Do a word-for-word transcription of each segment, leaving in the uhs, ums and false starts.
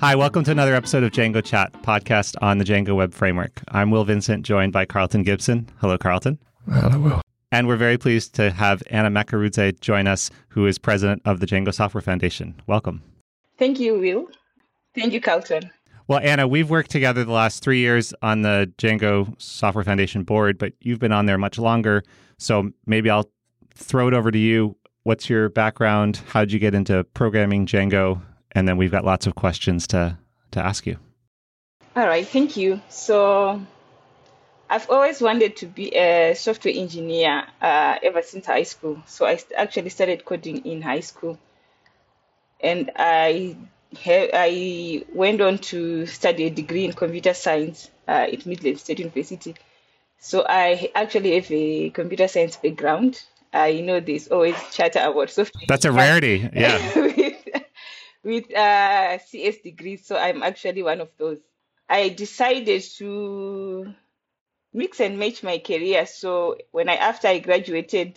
Hi, welcome to another episode of Django Chat, podcast on the Django Web Framework. I'm Will Vincent, joined by Carlton Gibson. Hello, Carlton. Hello, Will. And we're very pleased to have Anna Makarudze join us, who is president of the Django Software Foundation. Welcome. Thank you, Will. Thank you, Carlton. Well, Anna, we've worked together the last three years on the Django Software Foundation board, but you've been on there much longer. So maybe I'll throw it over to you. What's your background? How did you get into programming Django? And then we've got lots of questions to, to ask you. All right, thank you. So I've always wanted to be a software engineer uh, ever since high school. So I actually started coding in high school. And I ha- I went on to study a degree in computer science uh, at Midland State University. So I actually have a computer science background. I know there's always chatter about software. That's a rarity, yeah. with with uh, C S degrees, so I'm actually one of those. I decided to mix and match my career. So when I after I graduated,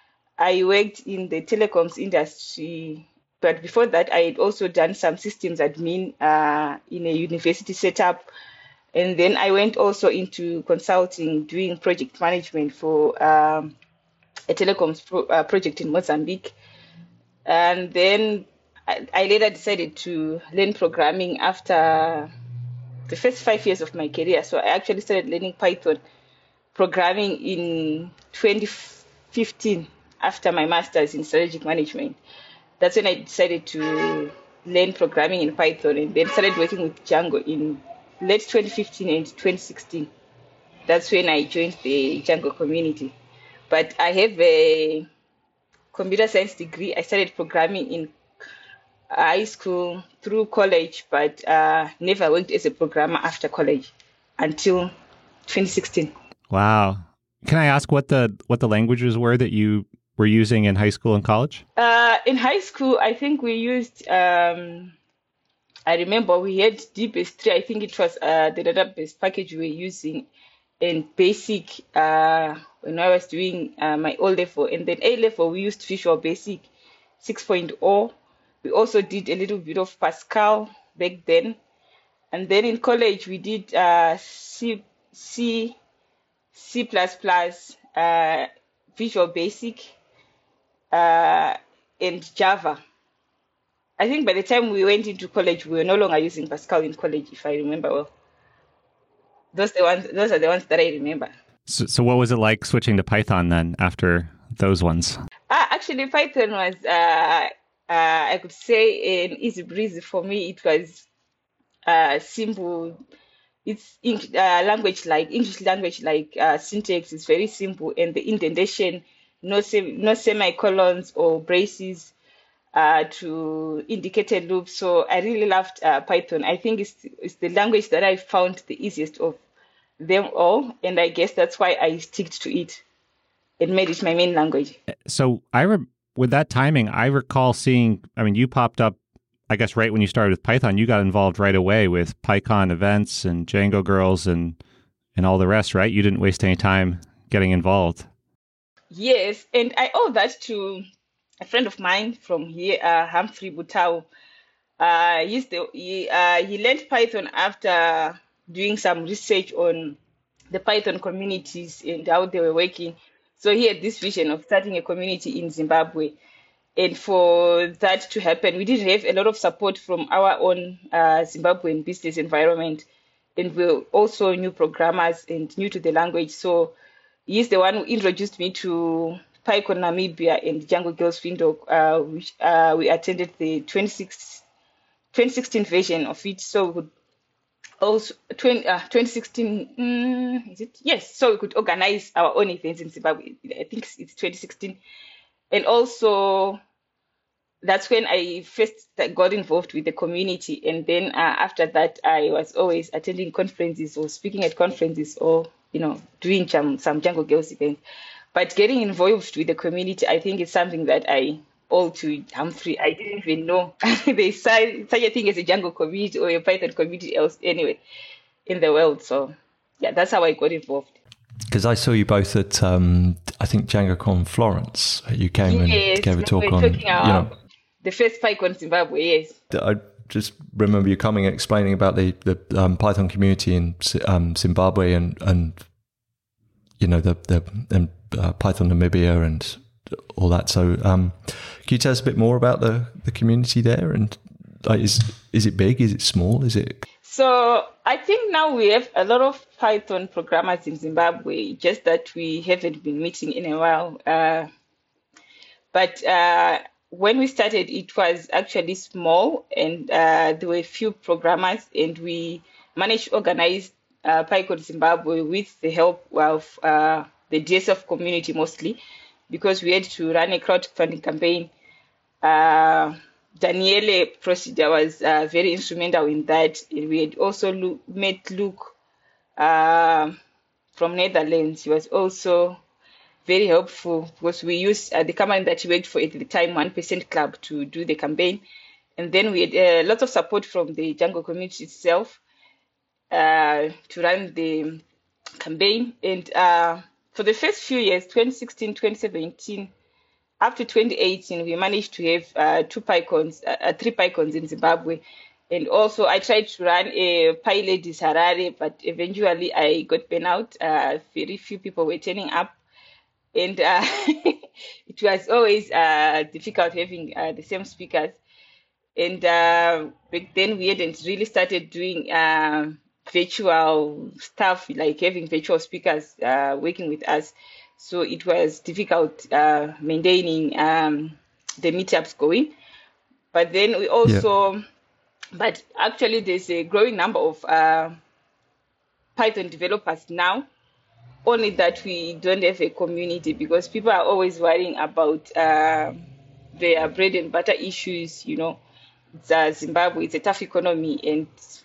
I worked in the telecoms industry. But before that, I had also done some systems admin uh, in a university setup. And then I went also into consulting, doing project management for um, a telecoms pro- uh, project in Mozambique. And then I, I later decided to learn programming after the first five years of my career. So I actually started learning Python programming in twenty fifteen after my master's in strategic management. That's when I decided to learn programming in Python and then started working with Django in late twenty fifteen and twenty sixteen. That's when I joined the Django community. But I have a computer science degree. I started programming in high school through college, but uh, never worked as a programmer after college until twenty sixteen. Wow. Can I ask what the what the languages were that you were using in high school and college? Uh, in high school, I think we used, um, I remember we had D base three. I think it was uh, the database package we were using in BASIC uh, when I was doing uh, my O level. And then A level, we used Visual Basic six point oh. We also did a little bit of Pascal back then. And then in college, we did uh, C, C, C++, uh, Visual Basic, uh, and Java. I think by the time we went into college, we were no longer using Pascal in college, if I remember well. Those the ones. Those are the ones that I remember. So, so what was it like switching to Python then after those ones? Uh, actually, Python was... Uh, Uh, I could say an easy breeze for me. It was uh, simple. It's uh, language like English language like uh, syntax is very simple, and the indentation, no sem- no semicolons or braces uh, to indicated loops. So I really loved uh, Python. I think it's it's the language that I found the easiest of them all, and I guess that's why I stick to it and made it my main language. So I remember. With that timing, I recall seeing, I mean, you popped up, I guess, right when you started with Python. You got involved right away with PyCon events and Django Girls and and all the rest, right? You didn't waste any time getting involved. Yes, and I owe that to a friend of mine from here, uh, Humphrey Butau. Uh, he's the, he, uh, he learned Python after doing some research on the Python communities and how they were working. So he had this vision of starting a community in Zimbabwe. And for that to happen, we didn't have a lot of support from our own uh, Zimbabwean business environment. And we were also new programmers and new to the language. So he's the one who introduced me to PyCon Namibia and Django Girls Windhoek, uh, which uh, we attended the twenty sixteen version of it. So we could Also, twenty, uh, twenty sixteen, mm, is it? Yes, so we could organize our own events in Zimbabwe. I think it's twenty sixteen. And also, that's when I first got involved with the community. And then uh, after that, I was always attending conferences or speaking at conferences or, you know, doing some, some Django Girls events. But getting involved with the community, I think is something that I all to Humphrey. I didn't even know there's such a thing as a Django community or a Python community else anyway in the world. So yeah, that's how I got involved. Because I saw you both at, um, I think, DjangoCon Florence. You came yes, and gave a talk we on, you know, the first PyCon Zimbabwe, yes. I just remember you coming and explaining about the the um, Python community in um, Zimbabwe and and you know the the and uh, Python Namibia and all that. So, um, can you tell us a bit more about the the community there? And like, is is it big? Is it small? Is it? So I think now we have a lot of Python programmers in Zimbabwe, just that we haven't been meeting in a while. Uh, but uh, when we started, it was actually small, and uh, there were few programmers, and we managed to organize uh, PyCode Zimbabwe with the help of uh, the D S F community mostly, because we had to run a crowdfunding campaign. Uh, Daniele Procida was uh, very instrumental in that. We had also lo- met Luke uh, from Netherlands. He was also very helpful because we used uh, the company that he worked for at the time, one percent Club, to do the campaign. And then we had a uh, lot of support from the Django community itself uh, to run the campaign. And uh, for the first few years, twenty sixteen, twenty seventeen, up to twenty eighteen, we managed to have uh, two PyCons, uh, three PyCons in Zimbabwe. And also I tried to run a PyLadies Harare, but eventually I got burnt out. Uh, very few people were turning up. And uh, it was always uh, difficult having uh, the same speakers. And uh, back then we hadn't really started doing uh, virtual stuff, like having virtual speakers uh, working with us. So it was difficult uh, maintaining um, the meetups going. But then we also, yeah. but actually there's a growing number of uh, Python developers now, only that we don't have a community because people are always worrying about uh, their bread and butter issues. You know, it's, uh, Zimbabwe, it's a tough economy, and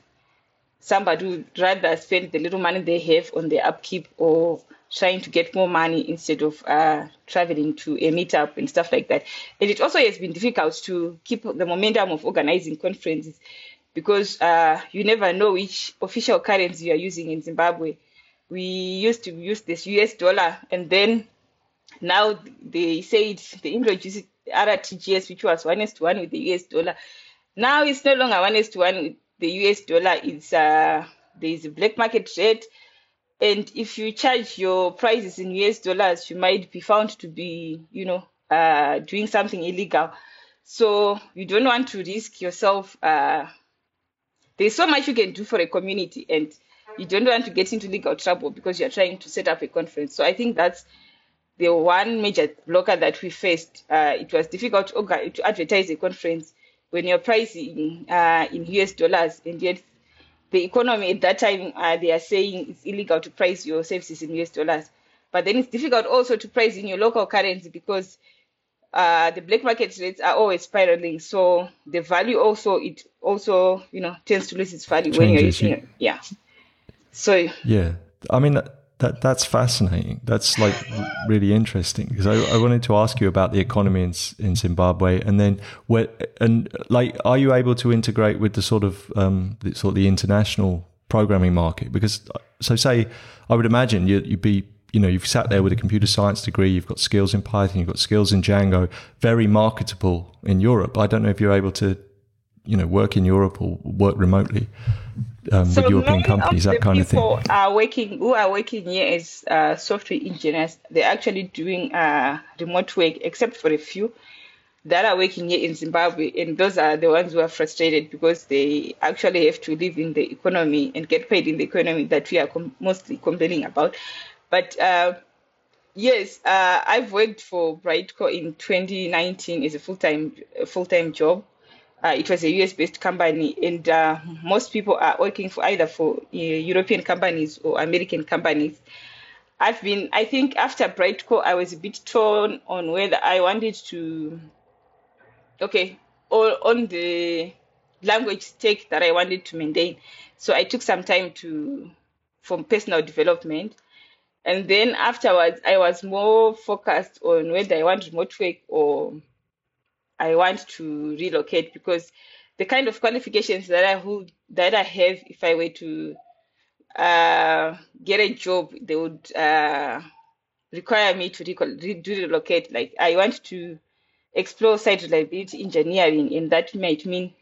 somebody would rather spend the little money they have on their upkeep or trying to get more money instead of uh, traveling to a meetup and stuff like that. And it also has been difficult to keep the momentum of organizing conferences because uh, you never know which official currency you are using in Zimbabwe. We used to use this U S dollar, and then now they said they introduced R T G S, which was one is to one with the U S dollar. Now it's no longer one is to one with the U S dollar. It's uh, there is a black market rate. And if you charge your prices in U S dollars, you might be found to be, you know, uh, doing something illegal. So you don't want to risk yourself. Uh, there's so much you can do for a community, and you don't want to get into legal trouble because you're trying to set up a conference. So I think that's the one major blocker that we faced. Uh, it was difficult to, to advertise a conference when you're pricing uh, in U S dollars, and yet the economy at that time, uh, they are saying it's illegal to price your services in U S dollars. But then it's difficult also to price in your local currency because uh, the black market rates are always spiraling. So the value also, it also, you know, tends to lose its value Changes, when you're using it. Yeah. So yeah, I mean, that, that that's fascinating. That's like really interesting because I, I wanted to ask you about the economy in in Zimbabwe, and then where and like, are you able to integrate with the sort of um the, sort of the international programming market? Because so say, I would imagine you you'd be you know you've sat there with a computer science degree, you've got skills in Python, you've got skills in Django, very marketable in Europe. I don't know if you're able to you know work in Europe or work remotely. Um, so with European many companies, of that kind of thing. People are working who are working here as uh, software engineers. They're actually doing uh, remote work, except for a few that are working here in Zimbabwe, and those are the ones who are frustrated because they actually have to live in the economy and get paid in the economy that we are com- mostly complaining about. But uh, yes, uh, I've worked for Brightco in twenty nineteen as a full-time full-time job. Uh, it was a U S-based company, and uh, most people are working for either for uh, European companies or American companies. I've been, I think after Brightco, I was a bit torn on whether I wanted to, okay, or on the language stack that I wanted to maintain. So I took some time to, for personal development. And then afterwards, I was more focused on whether I want remote work or I want to relocate, because the kind of qualifications that I would, that I have, if I were to uh, get a job, they would uh, require me to recol- re- do relocate. Like I want to explore site reliability engineering, and that might mean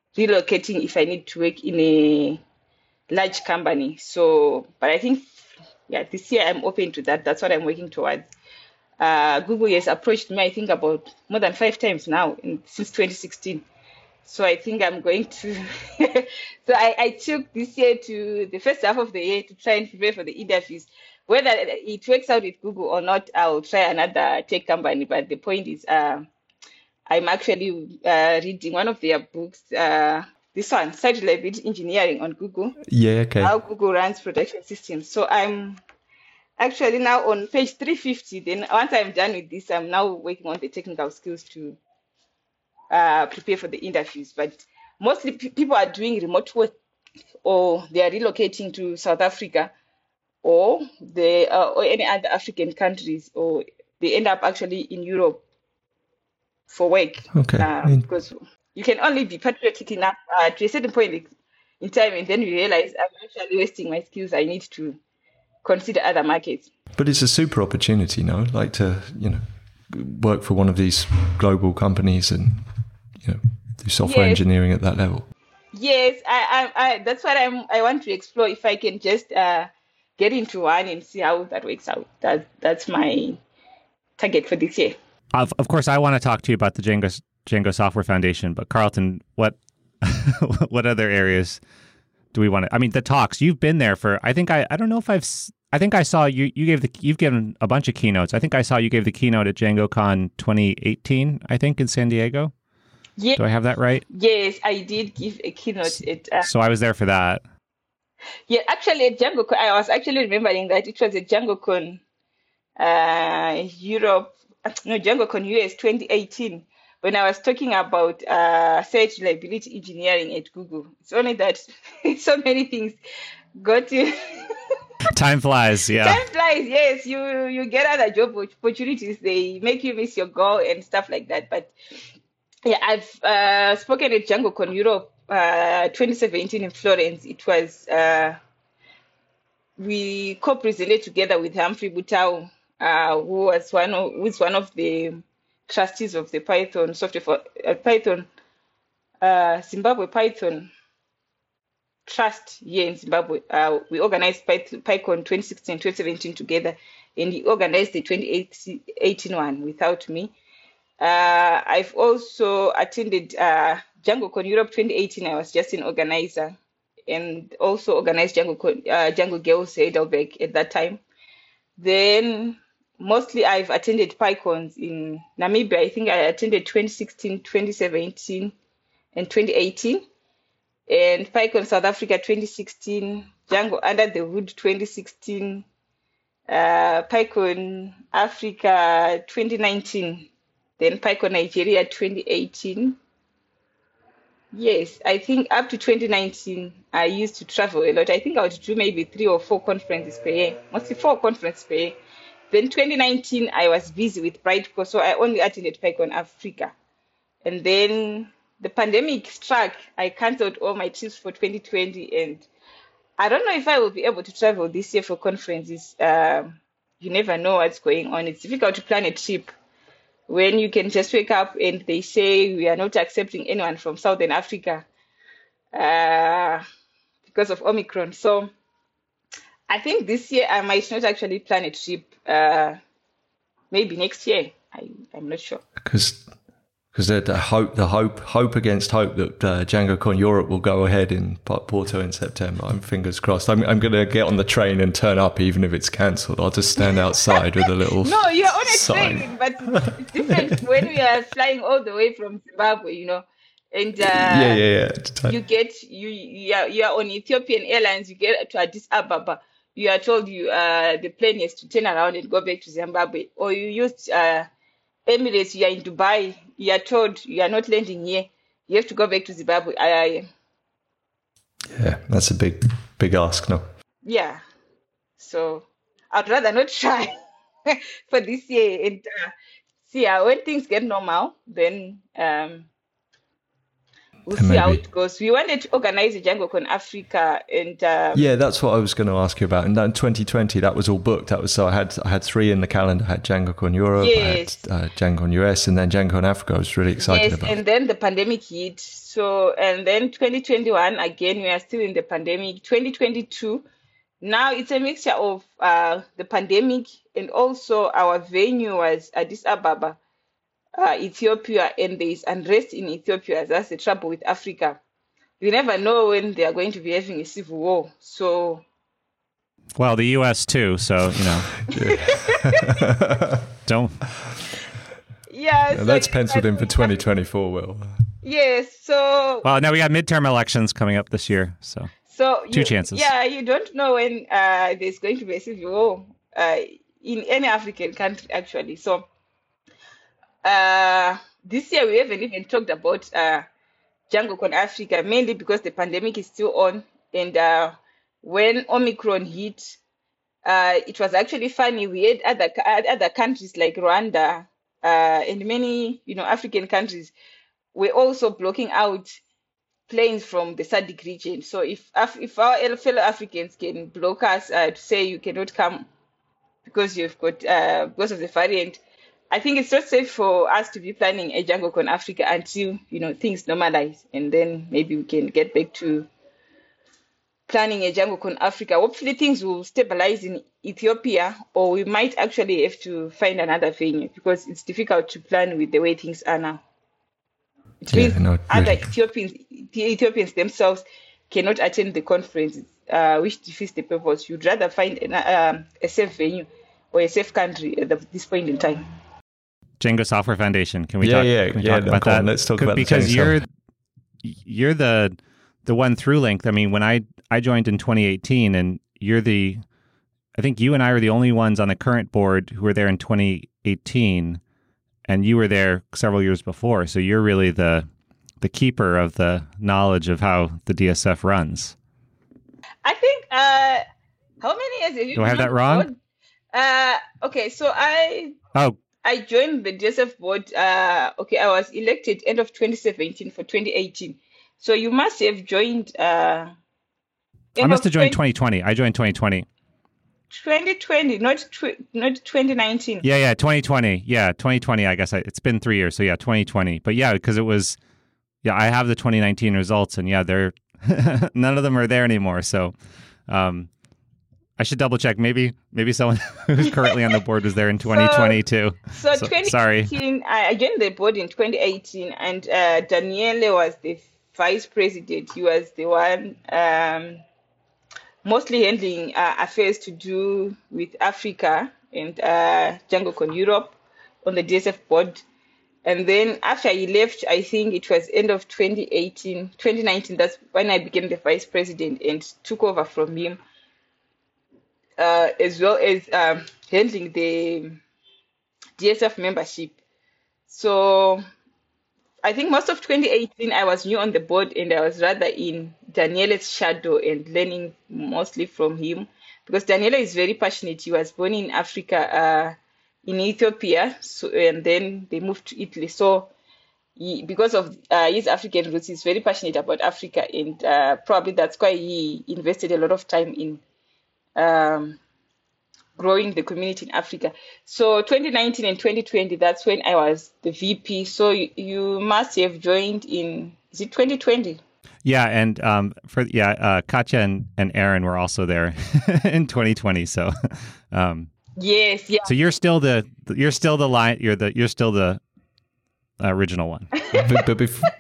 relocating if I need to work in a large company. So, but I think, yeah, this year I'm open to that. That's what I'm working towards. Uh, Google has approached me, I think, about more than five times now in, since twenty sixteen. So I think I'm going to. so I, I took this year to the first half of the year to try and prepare for the interviews. Whether it works out with Google or not, I'll try another tech company. But the point is, uh, I'm actually uh, reading one of their books. Uh, this one, Site Reliability Engineering on Google. Yeah, okay. How Google runs production systems. So I'm actually now on page three fifty. Then once I'm done with this, I'm now working on the technical skills to uh, prepare for the interviews. But mostly p- people are doing remote work, or they are relocating to South Africa, or they uh, or any other African countries, or they end up actually in Europe for work. Okay. Uh, In- because you can only be patriotic enough uh, to a certain point in time, and then you realize I'm actually wasting my skills. I need to consider other markets. But it's a super opportunity, no? Like to, you know, work for one of these global companies and, you know, do software Yes. engineering at that level. Yes, I, I, I that's what I'm. I want to explore if I can just uh, get into one and see how that works out. That that's my target for this year. Of, of course, I want to talk to you about the Django Django Software Foundation, but Carlton, what what other areas do we want to? I mean, the talks. You've been there for. I think I. I don't know if I've. s- I think I saw you. You gave the. You've given a bunch of keynotes. I think I saw you gave the keynote at DjangoCon twenty eighteen. I think in San Diego. Yeah, Do I have that right? yes, I did give a keynote at. Uh, So I was there for that. yeah, actually at DjangoCon, I was actually remembering that it was at DjangoCon uh, Europe, no, DjangoCon U S twenty eighteen, when I was talking about uh, search reliability engineering at Google. It's only that so many things got to. Time flies. Yeah. Time flies, yes. You you get other job opportunities. They make you miss your goal and stuff like that. But yeah, I've uh, spoken at DjangoCon Europe uh, twenty seventeen in Florence. It was uh, we co-presented together with Humphrey Butau, uh, who was one of who is one of the trustees of the Python software for uh, Python uh, Zimbabwe Python Trust here in Zimbabwe. Uh, we organized Pyth- PyCon twenty sixteen, twenty seventeen together, and he organized the twenty eighteen one without me. Uh, I've also attended uh, DjangoCon Europe twenty eighteen. I was just an organizer, and also organized Django, uh, Django Girls Heidelberg at that time. Then mostly I've attended PyCons in Namibia. I think I attended twenty sixteen, twenty seventeen, and twenty eighteen. And PyCon South Africa twenty sixteen, Django Under the Hood twenty sixteen, uh, PyCon Africa twenty nineteen, then PyCon Nigeria twenty eighteen. Yes, I think up to twenty nineteen, I used to travel a lot. I think I would do maybe three or four conferences per year, mostly four conferences per year. Then twenty nineteen, I was busy with Brightco, so I only attended PyCon Africa. And then the pandemic struck. I cancelled all my trips for twenty twenty, and I don't know if I will be able to travel this year for conferences. Um, you never know what's going on. It's difficult to plan a trip when you can just wake up and they say we are not accepting anyone from Southern Africa uh, because of Omicron. So I think this year I might not actually plan a trip. Uh, maybe next year. I, I'm not sure. Because because the, the hope the hope hope against hope that uh, DjangoCon Europe will go ahead in Porto in September. I'm fingers crossed. I'm I'm going to get on the train and turn up even if it's cancelled. I'll just stand outside with a little No, you're on a sign. train, but it's different when we are flying all the way from Zimbabwe, you know. And uh, yeah, yeah, yeah. you get you you are, you are on Ethiopian Airlines. You get to Addis Ababa. You are told you uh, the plane has to turn around and go back to Zimbabwe, or you used uh, Emirates. You are in Dubai. You are told you are not landing here. You have to go back to Zimbabwe. I, Yeah, that's a big big ask, no? yeah. So I'd rather not try for this year. And uh, see, uh, when things get normal, then um, we'll then see how maybe. it goes. We wanted to organize a DjangoCon Africa, and um, Yeah, that's what I was going to ask you about. And in twenty twenty, that was all booked. That was so I had I had three in the calendar. I had DjangoCon Europe, yes, I had uh, DjangoCon U S, and then DjangoCon Africa. I was really excited yes, about. and then the pandemic hit. So, and then twenty twenty-one again, we are still in the pandemic. twenty twenty-two, now it's a mixture of uh, the pandemic, and also our venue was Addis Ababa, uh, Ethiopia, and there is unrest in Ethiopia. That's the trouble with Africa. You never know when they are going to be having a civil war. So, Well, the U S too, so, you know. Don't. yeah. And so that's you penciled in never- for twenty twenty-four, Will. Yes. So, Well, now we got midterm elections coming up this year, so. so Two you, chances. Yeah, you don't know when uh, there's going to be a civil war uh, in any African country, actually. So, uh, this year we haven't even talked about uh, DjangoCon Africa, mainly because the pandemic is still on. And uh, when Omicron hit, uh, it was actually funny. We had other ca- other countries like Rwanda uh, and many, you know, African countries were also blocking out planes from the S A D C region. So if Af- if our fellow Africans can block us uh, to say you cannot come because you've got uh, because of the variant, I think it's not safe for us to be planning a DjangoCon Africa until, you know, things normalize, and then maybe we can get back to planning a DjangoCon Africa. Hopefully things will stabilize in Ethiopia, or we might actually have to find another venue because it's difficult to plan with the way things are now. It Yeah, means no, other really. Ethiopians, the Ethiopians themselves cannot attend the conference, uh, which defeats the purpose. You'd rather find an, um, a safe venue or a safe country at the- this point in time. Django Software Foundation. Can we Yeah, talk? yeah, can we yeah, talk no, about come that? on, let's talk Could- about the because Django you're Software. you're the the one through link. I mean, when I I joined in twenty eighteen, and you're the I think you and I were the only ones on the current board who were there in twenty eighteen, and you were there several years before. So you're really the the keeper of the knowledge of how the D S F runs. I think, uh, how many years have you Do I have been that on wrong? board? Uh, okay, so I Oh, I joined the D S F board. Uh, okay, I was elected end of twenty seventeen for twenty eighteen. So you must have joined. Uh, I end must of have joined twenty twenty. I joined twenty twenty. twenty twenty, not tw- not twenty nineteen. Yeah, yeah, twenty twenty. Yeah, twenty twenty. I guess I, it's been three years. So yeah, twenty twenty. But yeah, because it was, yeah, I have the twenty nineteen results, and yeah, they're none of them are there anymore. So, um, I should double check. Maybe, maybe someone who's currently on the board was there in twenty twenty too. So, So- twenty sorry. eighteen, I I joined the board in twenty eighteen, and uh, Daniele was the vice president. He was the one um, mostly handling uh, affairs to do with Africa and uh, DjangoCon Europe on the D S F board. And then after he left, I think it was end of twenty eighteen, twenty nineteen, that's when I became the vice president and took over from him, uh, as well as um, handling the D S F membership. So I think most of twenty eighteen, I was new on the board, and I was rather in Daniele's shadow and learning mostly from him, because Daniele is very passionate. He was born in Africa, uh, in Ethiopia, so, and then they moved to Italy. So he, because of uh, his African roots, he's very passionate about Africa, and uh, probably that's why he invested a lot of time in um, growing the community in Africa. So twenty nineteen and twenty twenty, that's when I was the V P. So you, you must have joined in, is it twenty twenty? Yeah, and um, for yeah, uh, Katya and, and Aaron were also there in twenty twenty. So, um, Yes, yeah. so you're still the you're still the line. You're the you're still the original one. but, but bef-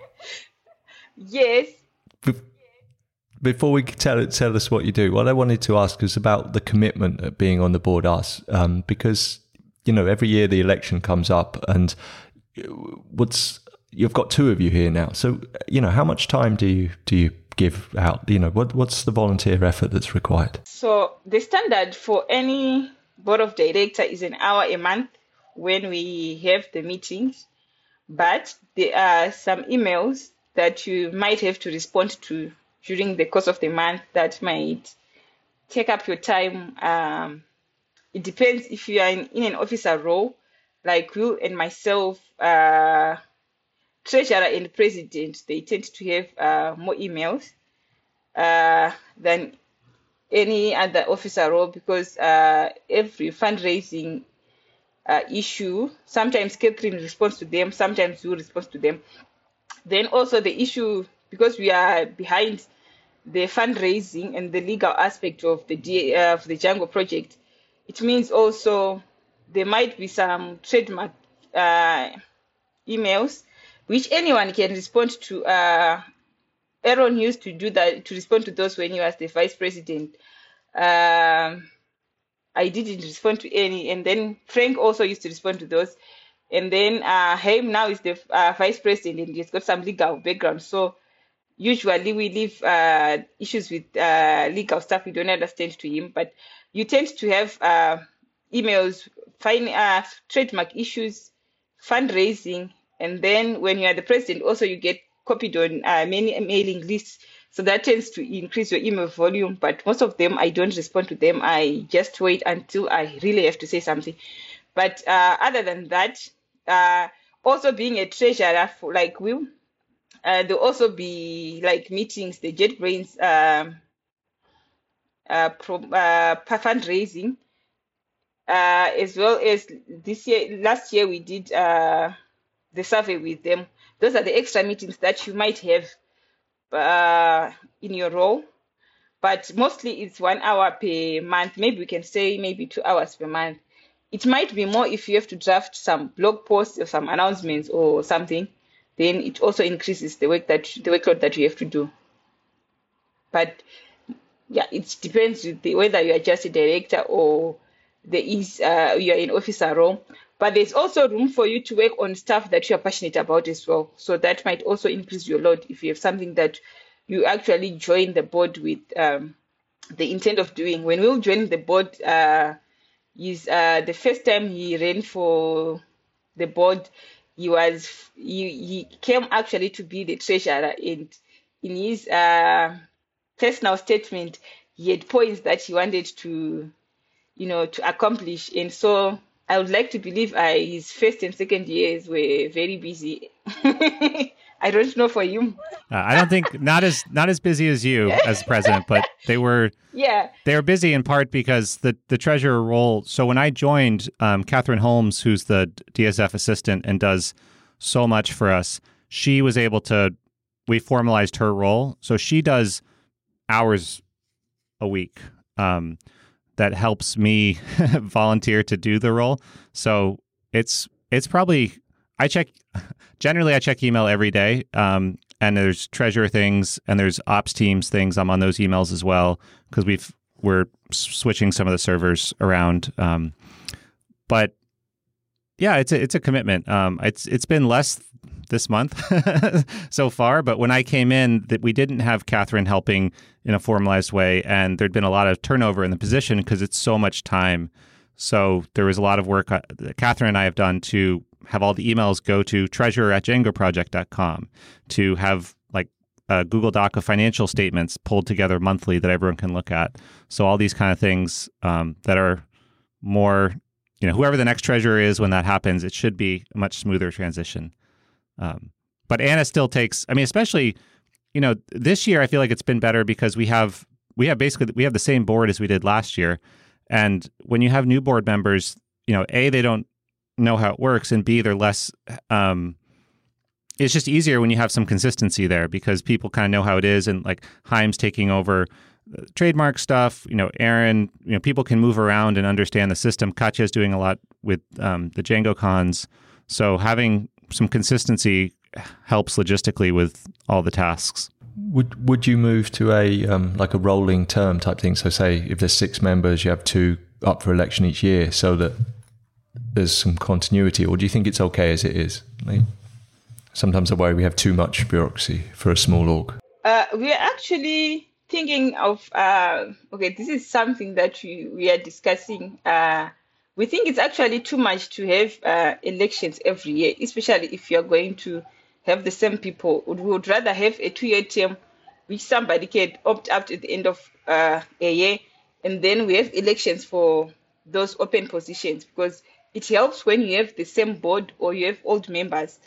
Yes. bef- before we tell tell us what you do, what I wanted to ask is about the commitment of being on the board. Us, um, because you know every year the election comes up, and what's you've got two of you here now. So you know how much time do you do you give out? You know what what's the volunteer effort that's required? So the standard for any board of director is an hour a month when we have the meetings, but there are some emails that you might have to respond to during the course of the month that might take up your time. Um, it depends if you are in, in an officer role, like Will and myself. Uh, treasurer and president, they tend to have uh, more emails uh, than any other officer role, because uh, every fundraising uh, issue, sometimes Catherine responds to them, sometimes you respond to them. Then also the issue, because we are behind the fundraising and the legal aspect of the D, uh, of the Django project, it means also there might be some trademark uh, emails which anyone can respond to. Uh, Aaron used to do that, to respond to those when he was the vice president. Um, I didn't respond to any, and then Frank also used to respond to those. And then uh, Haim now is the uh, vice president, and he's got some legal background. So usually we leave uh, issues with uh, legal stuff we don't understand to him, but you tend to have uh, emails, fine, uh, trademark issues, fundraising, and then when you are the president, also you get copied on uh, many mailing lists. So that tends to increase your email volume, but most of them, I don't respond to them. I just wait until I really have to say something. But uh, other than that, uh, also being a treasurer, for, like we, uh, there'll also be like meetings, the JetBrains um, uh, pro, uh, fundraising, uh, as well as this year, last year we did uh, the survey with them. Those are the extra meetings that you might have uh, in your role, but mostly it's one hour per month. Maybe we can say maybe two hours per month. It might be more if you have to draft some blog posts or some announcements or something. Then it also increases the work that the workload that you have to do. But yeah, it depends with the, whether you are just a director or there is uh, you are in officer role. But there's also room for you to work on stuff that you are passionate about as well. So that might also increase your load if you have something that you actually join the board with um, the intent of doing. When Will joined the board, uh, is uh, the first time he ran for the board, he was he, he came actually to be the treasurer, and in his uh, personal statement, he had points that he wanted to, you know, to accomplish, and so I would like to believe uh, his first and second years were very busy. I don't know for you. Uh, I don't think not as not as busy as you as president, but they were yeah they were busy in part because the the treasurer role. So when I joined, um, Catherine Holmes, who's the D S F assistant and does so much for us, she was able to. We formalized her role, so she does hours a week. Um, that helps me volunteer to do the role. So it's it's probably, I check, generally I check email every day, um, and there's treasurer things and there's ops teams things. I'm on those emails as well because we've, we're switching some of the servers around. Um, but yeah, it's a, it's a commitment. Um, it's it's been less this month so far, but when I came in, that we didn't have Catherine helping in a formalized way, and there'd been a lot of turnover in the position because it's so much time. So there was a lot of work uh, that Catherine and I have done to have all the emails go to treasurer at django project dot com, to have like a Google Doc of financial statements pulled together monthly that everyone can look at. So all these kind of things um, that are more, you know, whoever the next treasurer is when that happens, it should be a much smoother transition. Um, but Anna still takes, I mean, especially, you know, this year I feel like it's been better because we have, we have basically, we have the same board as we did last year. And when you have new board members, you know, A, they don't know how it works, and B, they're less, um, it's just easier when you have some consistency there because people kind of know how it is. And like Haim's taking over trademark stuff, you know, Aaron, you know, people can move around and understand the system. Katya's doing a lot with um, the Django cons. So having some consistency helps logistically with all the tasks. Would would you move to a um, like a rolling term type thing? So say if there's six members, you have two up for election each year so that there's some continuity, or do you think it's okay as it is? Like, sometimes I worry we have too much bureaucracy for a small org. Uh, we are actually thinking of, uh, okay, this is something that we, we are discussing. Uh, we think it's actually too much to have uh, elections every year, especially if you're going to have the same people. We would rather have a two-year term, which somebody can opt out at the end of uh, a year, and then we have elections for those open positions, because it helps when you have the same board or you have old members.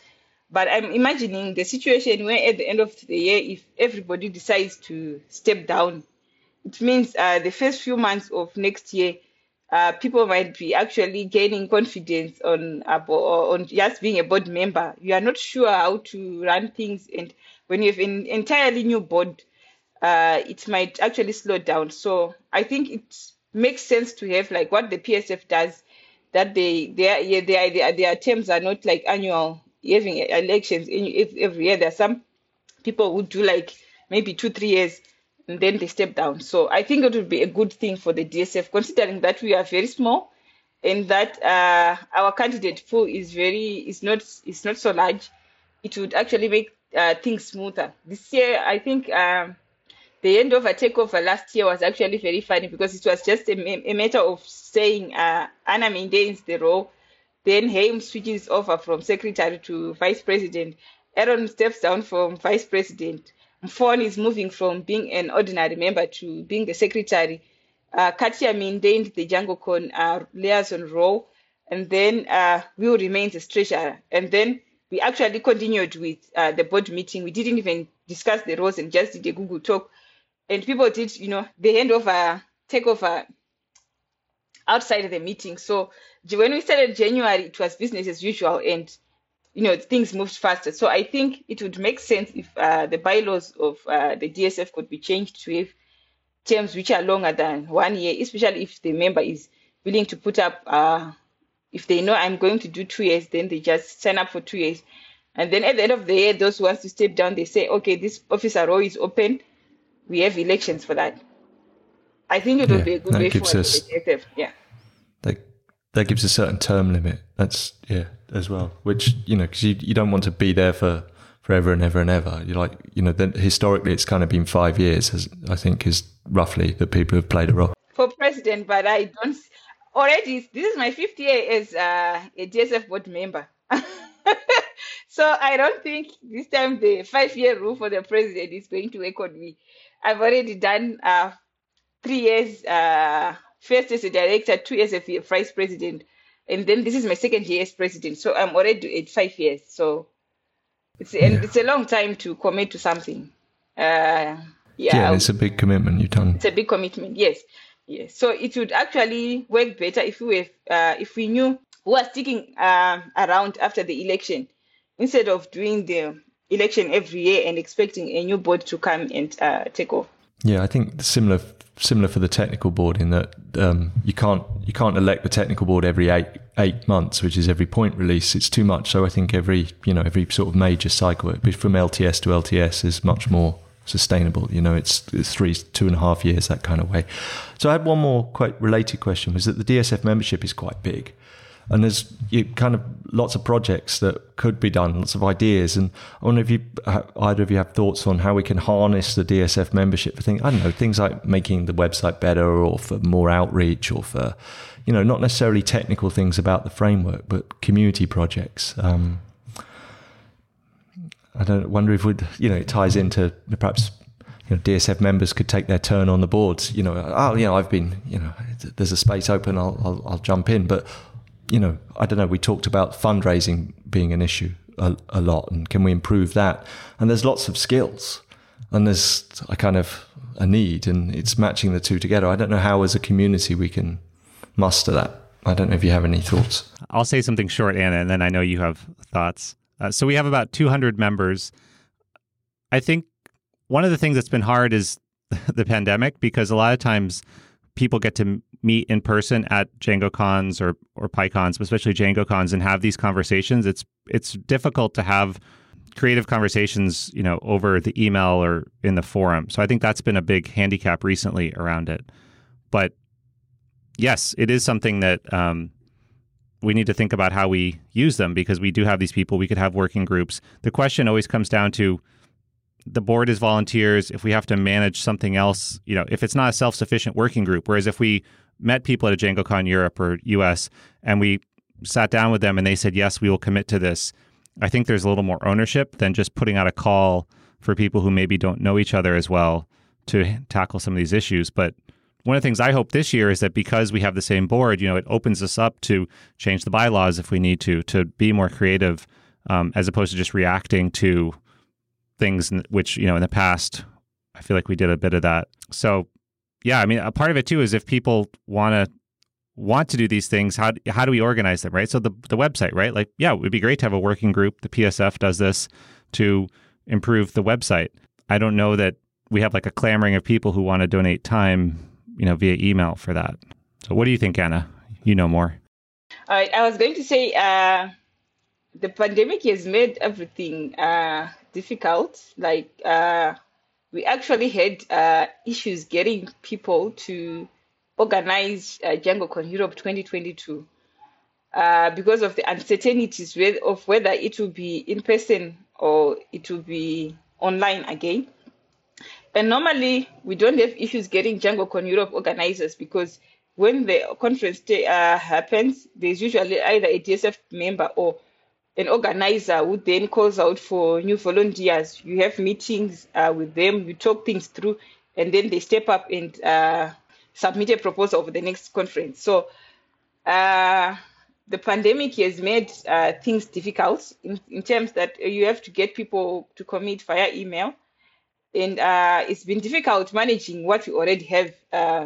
But I'm imagining the situation where at the end of the year, if everybody decides to step down, it means uh, the first few months of next year, uh, people might be actually gaining confidence on uh, on just being a board member. You are not sure how to run things, and when you have an entirely new board, uh, it might actually slow down. So I think it makes sense to have like what the P S F does, that they their yeah, their their, their terms are not like annual, having elections every year. There are some people who do like maybe two three years and then they step down. So I think it would be a good thing for the D S F, considering that we are very small and that uh, our candidate pool is very is not is not so large. It would actually make uh, things smoother. This year, I think um, the handover takeover last year was actually very funny because it was just a, a matter of saying uh, Anna maintains the role, then Haim switches over from secretary to vice president. Aaron steps down from vice president. Mfon is moving from being an ordinary member to being the secretary. Uh, Katia maintained the JangoCon uh, liaison role, and then uh, Will remains as treasurer. And then we actually continued with uh, the board meeting. We didn't even discuss the roles and just did a Google talk. And people did, you know, the handover, takeover outside of the meeting. So when we started January, it was business as usual, and you know, things moved faster. So I think it would make sense if uh, the bylaws of uh, the D S F could be changed to have terms which are longer than one year, especially if the member is willing to put up, uh, if they know I'm going to do two years, then they just sign up for two years. And then at the end of the year, those who want to step down, they say, okay, this officer role is open. We have elections for that. I think it would yeah, be a good way for us, the D S F. Yeah. That, that gives a certain term limit. That's, yeah, as well, which, you know, because you, you don't want to be there for forever and ever and ever. You're like, you know, then historically it's kind of been five years, as I think is roughly the people who've played a role. For president, but I don't, already, this is my fifth year as uh, a D S F board member. So I don't think this time the five-year rule for the president is going to work on me. I've already done uh, three years, uh, first as a director, two years as a vice president, and then this is my second year as president. So I'm already at five years. So it's and yeah. it's a long time to commit to something. Uh, yeah, yeah, it's a big commitment you've done. It's a big commitment, yes, yes. So it would actually work better if we were, uh, if we knew who was sticking uh, around after the election, instead of doing the election every year and expecting a new board to come and uh, take over. Yeah, I think similar similar for the technical board in that um, you can't you can't elect the technical board every eight eight months, which is every point release. It's too much. So I think every you know every sort of major cycle from L T S to L T S is much more sustainable. You know, it's, it's three two and a half years, that kind of way. So I had one more quite related question: was that the D S F membership is quite big. And there's you, kind of lots of projects that could be done, lots of ideas. And I wonder if you, either of you have thoughts on how we can harness the D S F membership for things, I don't know, things like making the website better or for more outreach or for, you know, not necessarily technical things about the framework, but community projects. Um, I don't wonder if we'd, you know, it ties into perhaps, you know, D S F members could take their turn on the boards. You know, oh, you know, I've been, you know, there's a space open, I'll, I'll, I'll jump in. But you know, I don't know, we talked about fundraising being an issue a, a lot, and can we improve that? And there's lots of skills, and there's a kind of a need, and it's matching the two together. I don't know how as a community we can muster that. I don't know if you have any thoughts. I'll say something short, Anna, and then I know you have thoughts. Uh, so we have about two hundred members. I think one of the things that's been hard is the pandemic, because a lot of times people get to meet in person at JangoCons or or PyCons, especially JangoCons, and have these conversations. It's it's difficult to have creative conversations, you know, over the email or in the forum. So I think that's been a big handicap recently around it. But yes, it is something that um, we need to think about how we use them, because we do have these people. We could have working groups. The question always comes down to the board is volunteers. If we have to manage something else, you know, if it's not a self-sufficient working group, whereas if we met people at a JangoCon Europe or U S and we sat down with them and they said, yes, we will commit to this, I think there's a little more ownership than just putting out a call for people who maybe don't know each other as well to tackle some of these issues. But one of the things I hope this year is that because we have the same board, you know, it opens us up to change the bylaws if we need to, to be more creative um, as opposed to just reacting to things in, which, you know, in the past, I feel like we did a bit of that. So, yeah, I mean, a part of it too is if people want to want to do these things, how how do we organize them, right? So the the website, right? Like, yeah, it would be great to have a working group. The P S F does this to improve the website. I don't know that we have like a clamoring of people who want to donate time, you know, via email for that. So what do you think, Anna? You know more. Uh, I was going to say uh, the pandemic has made everything uh, difficult. Like uh, we actually had uh, issues getting people to organize uh, DjangoCon Europe twenty twenty-two uh, because of the uncertainties of whether it will be in person or it will be online again. And normally we don't have issues getting DjangoCon Europe organizers because when the conference day, uh, happens, there's usually either a D S F member or an organizer who then calls out for new volunteers. You have meetings uh, with them, you talk things through, and then they step up and uh, submit a proposal for the next conference. So uh, the pandemic has made uh, things difficult in, in terms that you have to get people to commit via email. And uh, it's been difficult managing what we already have uh,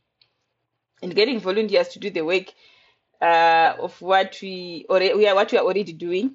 and getting volunteers to do the work uh, of what we already we are what we are already doing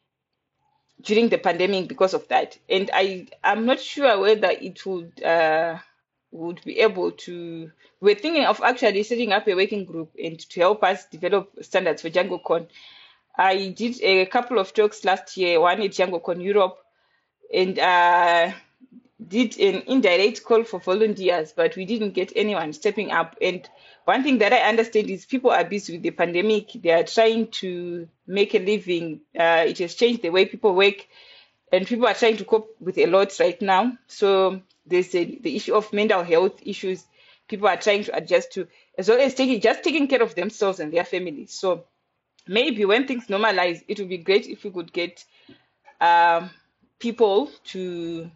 during the pandemic because of that. And I I'm not sure whether it would uh, would be able to. We're thinking of actually setting up a working group and to help us develop standards for DjangoCon. I did a couple of talks last year, one at DjangoCon Europe, and uh, did an indirect call for volunteers, but we didn't get anyone stepping up. And one thing that I understand is people are busy with the pandemic. They are trying to make a living. Uh, it has changed the way people work, and people are trying to cope with a lot right now. So there's a, the issue of mental health issues. People are trying to adjust to, as well as taking just taking care of themselves and their families. So maybe when things normalize, it would be great if we could get um, people to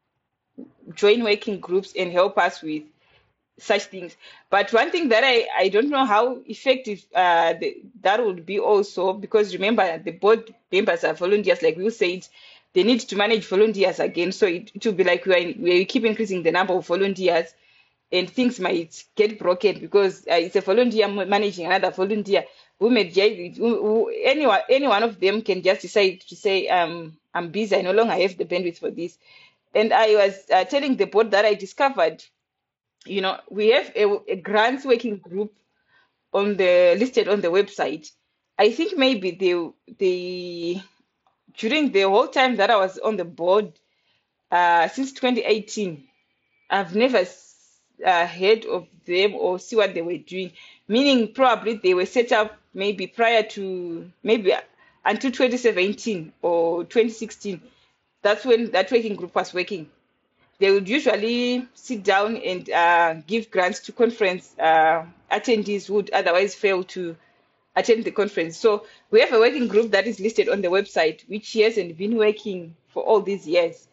join working groups and help us with such things. But one thing that I, I don't know how effective uh, the, that would be also, because remember, the board members are volunteers, like we said, they need to manage volunteers again. So it, it will be like we, are, we keep increasing the number of volunteers and things might get broken because uh, it's a volunteer managing another volunteer. Who may, who, who, anyone, any one of them can just decide to say, um, I'm busy, I no longer have the bandwidth for this. And I was uh, telling the board that I discovered, you know, we have a, a grants working group on the listed on the website. I think maybe they, they during the whole time that I was on the board, uh, since twenty eighteen, I've never uh, heard of them or see what they were doing. Meaning probably they were set up maybe prior to, maybe until twenty seventeen or twenty sixteen. That's when that working group was working. They would usually sit down and uh, give grants to conference uh, attendees who would otherwise fail to attend the conference. So we have a working group that is listed on the website, which hasn't been working for all these years.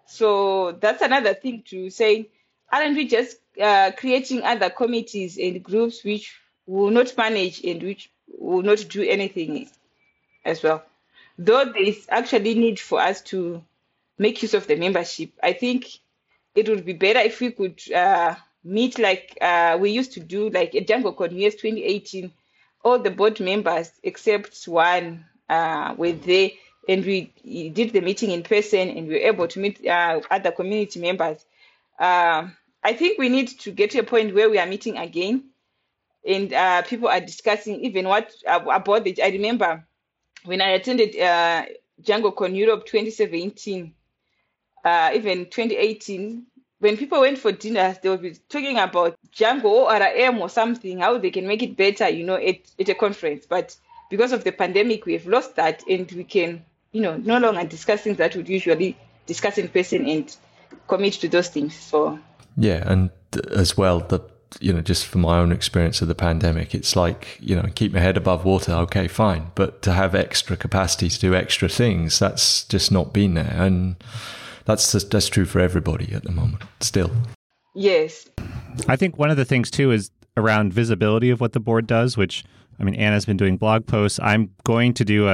So that's another thing to say, aren't we just uh, creating other committees and groups which will not manage and which will not do anything as well? Though there is actually need for us to make use of the membership, I think it would be better if we could uh, meet like uh, we used to do, like at DjangoCon U S twenty eighteen. All the board members except one uh, were there, and we did the meeting in person, and we were able to meet uh, other community members. Uh, I think we need to get to a point where we are meeting again, and uh, people are discussing even what uh, about the. I remember when I attended uh, DjangoCon Europe twenty seventeen. Uh, even twenty eighteen, when people went for dinners, they would be talking about Django or R M or something, how they can make it better, you know, at, at a conference. But because of the pandemic, we have lost that, and we can, you know, no longer discuss things that would usually discuss in person and commit to those things. So yeah, and as well, the you know, just from my own experience of the pandemic, it's like, you know, keep my head above water. Okay, fine. But to have extra capacity to do extra things, that's just not been there. And that's just, that's true for everybody at the moment still. Yes. I think one of the things too is around visibility of what the board does, which, I mean, Anna's been doing blog posts. I'm going to do a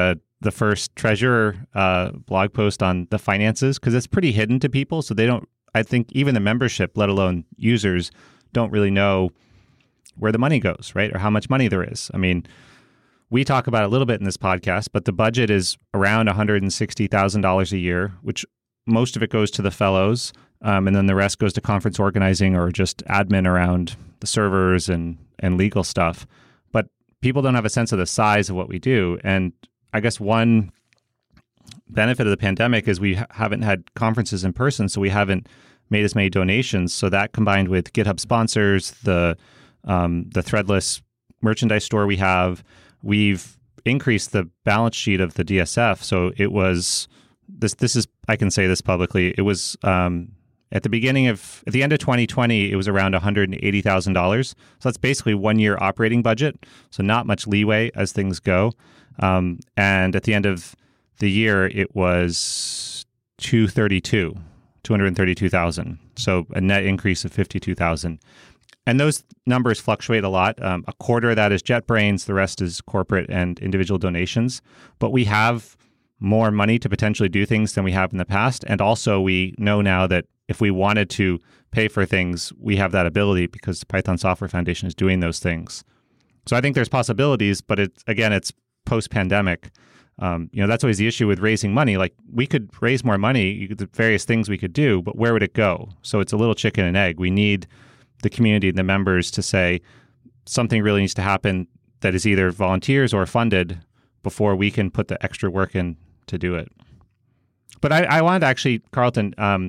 the first treasurer uh, blog post on the finances, because it's pretty hidden to people. So they don't, I think even the membership, let alone users, don't really know where the money goes, right? Or how much money there is. I mean, we talk about it a little bit in this podcast, but the budget is around one hundred sixty thousand dollars a year, which most of it goes to the fellows. Um, and then the rest goes to conference organizing or just admin around the servers and, and legal stuff. But people don't have a sense of the size of what we do. And I guess one benefit of the pandemic is we ha- haven't had conferences in person, so we haven't made as many donations. So that combined with GitHub sponsors, the um, the Threadless merchandise store we have, we've increased the balance sheet of the D S F. So it was, this This is, I can say this publicly, it was... Um, At the beginning of, at the end of twenty twenty, it was around one hundred eighty thousand dollars. So that's basically one year operating budget. So not much leeway as things go. Um, and at the end of the year, it was two hundred thirty-two, two hundred thirty-two thousand. So a net increase of fifty-two thousand. And those numbers fluctuate a lot. Um, a quarter of that is JetBrains. The rest is corporate and individual donations. But we have more money to potentially do things than we have in the past. And also we know now that if we wanted to pay for things, we have that ability because the Python Software Foundation is doing those things. So I think there's possibilities, but it's, again, it's post-pandemic. Um, you know, that's always the issue with raising money. Like we could raise more money, you could, various things we could do, but where would it go? So it's a little chicken and egg. We need the community and the members to say something really needs to happen that is either volunteers or funded before we can put the extra work in to do it. But I, I wanted to actually, Carlton, um,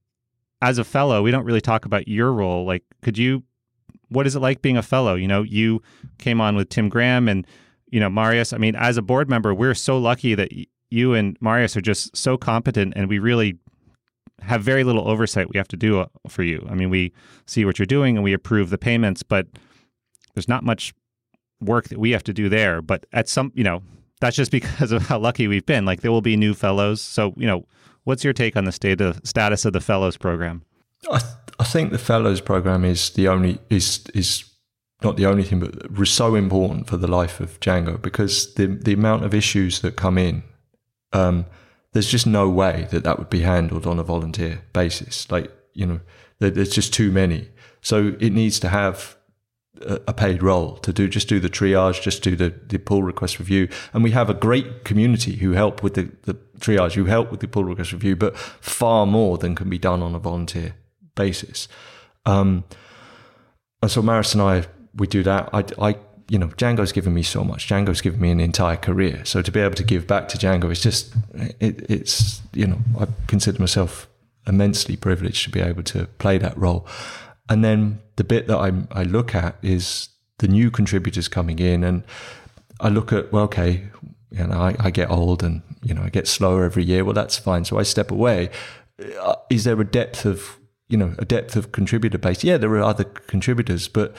as a fellow, we don't really talk about your role. Like, could you, what is it like being a fellow? You know, you came on with Tim Graham and, you know, Marius. I mean, as a board member, we're so lucky that y- you and Marius are just so competent and we really have very little oversight we have to do uh, for you. I mean, we see what you're doing and we approve the payments, but there's not much work that we have to do there. But at some, you know, that's just because of how lucky we've been. Like there will be new fellows. So, you know, what's your take on the state of status of the fellows program? I, th- I think the fellows program is the only is is not the only thing, but so important for the life of Django because the the amount of issues that come in, um, there's just no way that that would be handled on a volunteer basis. Like you know, there, there's just too many. So it needs to have a, a paid role to do just do the triage, just do the, the pull request review, and we have a great community who help with the, the triage, who help with the pull request review, but far more than can be done on a volunteer basis. Um, and so Marius and I, we do that. I, I, you know, Django's given me so much. Django's given me an entire career. So to be able to give back to Django is just, it, it's, you know, I consider myself immensely privileged to be able to play that role. And then the bit that I, I look at is the new contributors coming in, and I look at, well, okay, you know, I, I get old and, you know, I get slower every year. Well, that's fine. So I step away. Uh, is there a depth of, you know, a depth of contributor base? Yeah, there are other contributors, but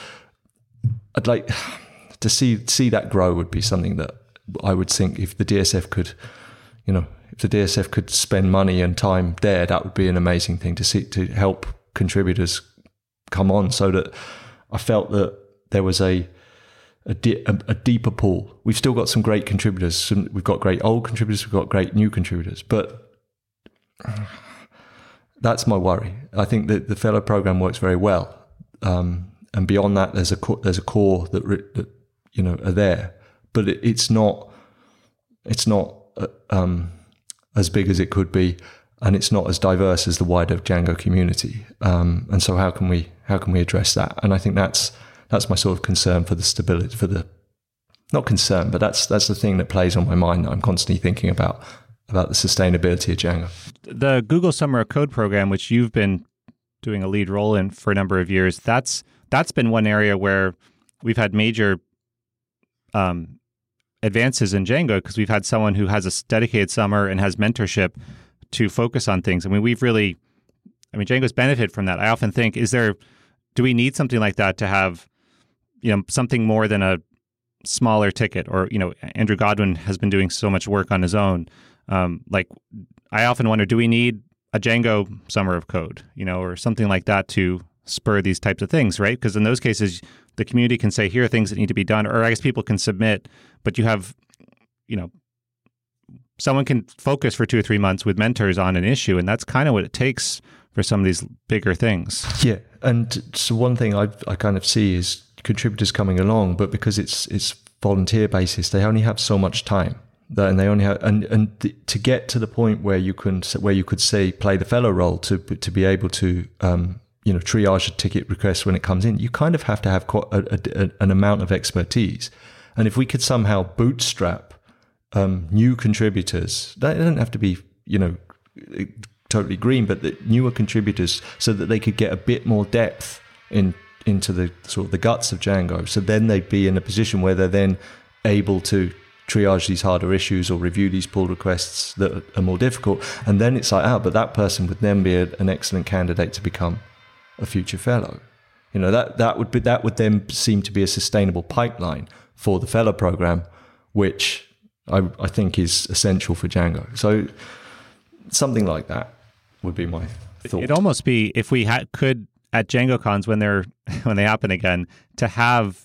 I'd like to see see that grow would be something that I would think if the D S F could, you know, if the D S F could spend money and time there, that would be an amazing thing to see, to help contributors come on, so that I felt that there was a a, di- a, a deeper pool. We've still got some great contributors. Some, we've got great old contributors. We've got great new contributors, but that's my worry. I think that the fellow program works very well, um, and beyond that, there's a co- there's a core that, re- that you know are there, but it, it's not it's not uh, um, as big as it could be, and it's not as diverse as the wider Django community. Um, and so, how can we how can we address that? And I think that's that's my sort of concern for the stability, for the not concern, but that's that's the thing that plays on my mind that I'm constantly thinking about about the sustainability of Django. The Google Summer of Code program, which you've been doing a lead role in for a number of years, that's that's been one area where we've had major um, advances in Django because we've had someone who has a dedicated summer and has mentorship to focus on things. I mean, we've really, I mean, Django's benefited from that. I often think, is there, do we need something like that to have, you know, something more than a smaller ticket? Or, you know, Andrew Godwin has been doing so much work on his own. Um, like, I often wonder, do we need a Django Summer of Code, you know, or something like that to spur these types of things, right? Because in those cases, the community can say, here are things that need to be done, or I guess people can submit, but you have, you know, someone can focus for two or three months with mentors on an issue, and that's kind of what it takes for some of these bigger things. Yeah, and so one thing I I kind of see is contributors coming along, but because it's it's volunteer basis, they only have so much time. That, and they only have, and and th- to get to the point where you can where you could say play the fellow role to to be able to um, you know triage a ticket request when it comes in, you kind of have to have quite a, a, a, an amount of expertise. And if we could somehow bootstrap um, new contributors, that doesn't have to be you know totally green, but the newer contributors, so that they could get a bit more depth in into the sort of the guts of Django. So then they'd be in a position where they're then able to triage these harder issues or review these pull requests that are more difficult. And then it's like, oh, but that person would then be a, an excellent candidate to become a future fellow. You know, that, that would be, that would then seem to be a sustainable pipeline for the fellow program, which I, I think is essential for Django. So something like that would be my thought. It'd almost be, if we had, could at DjangoCons when they're, when they happen again, to have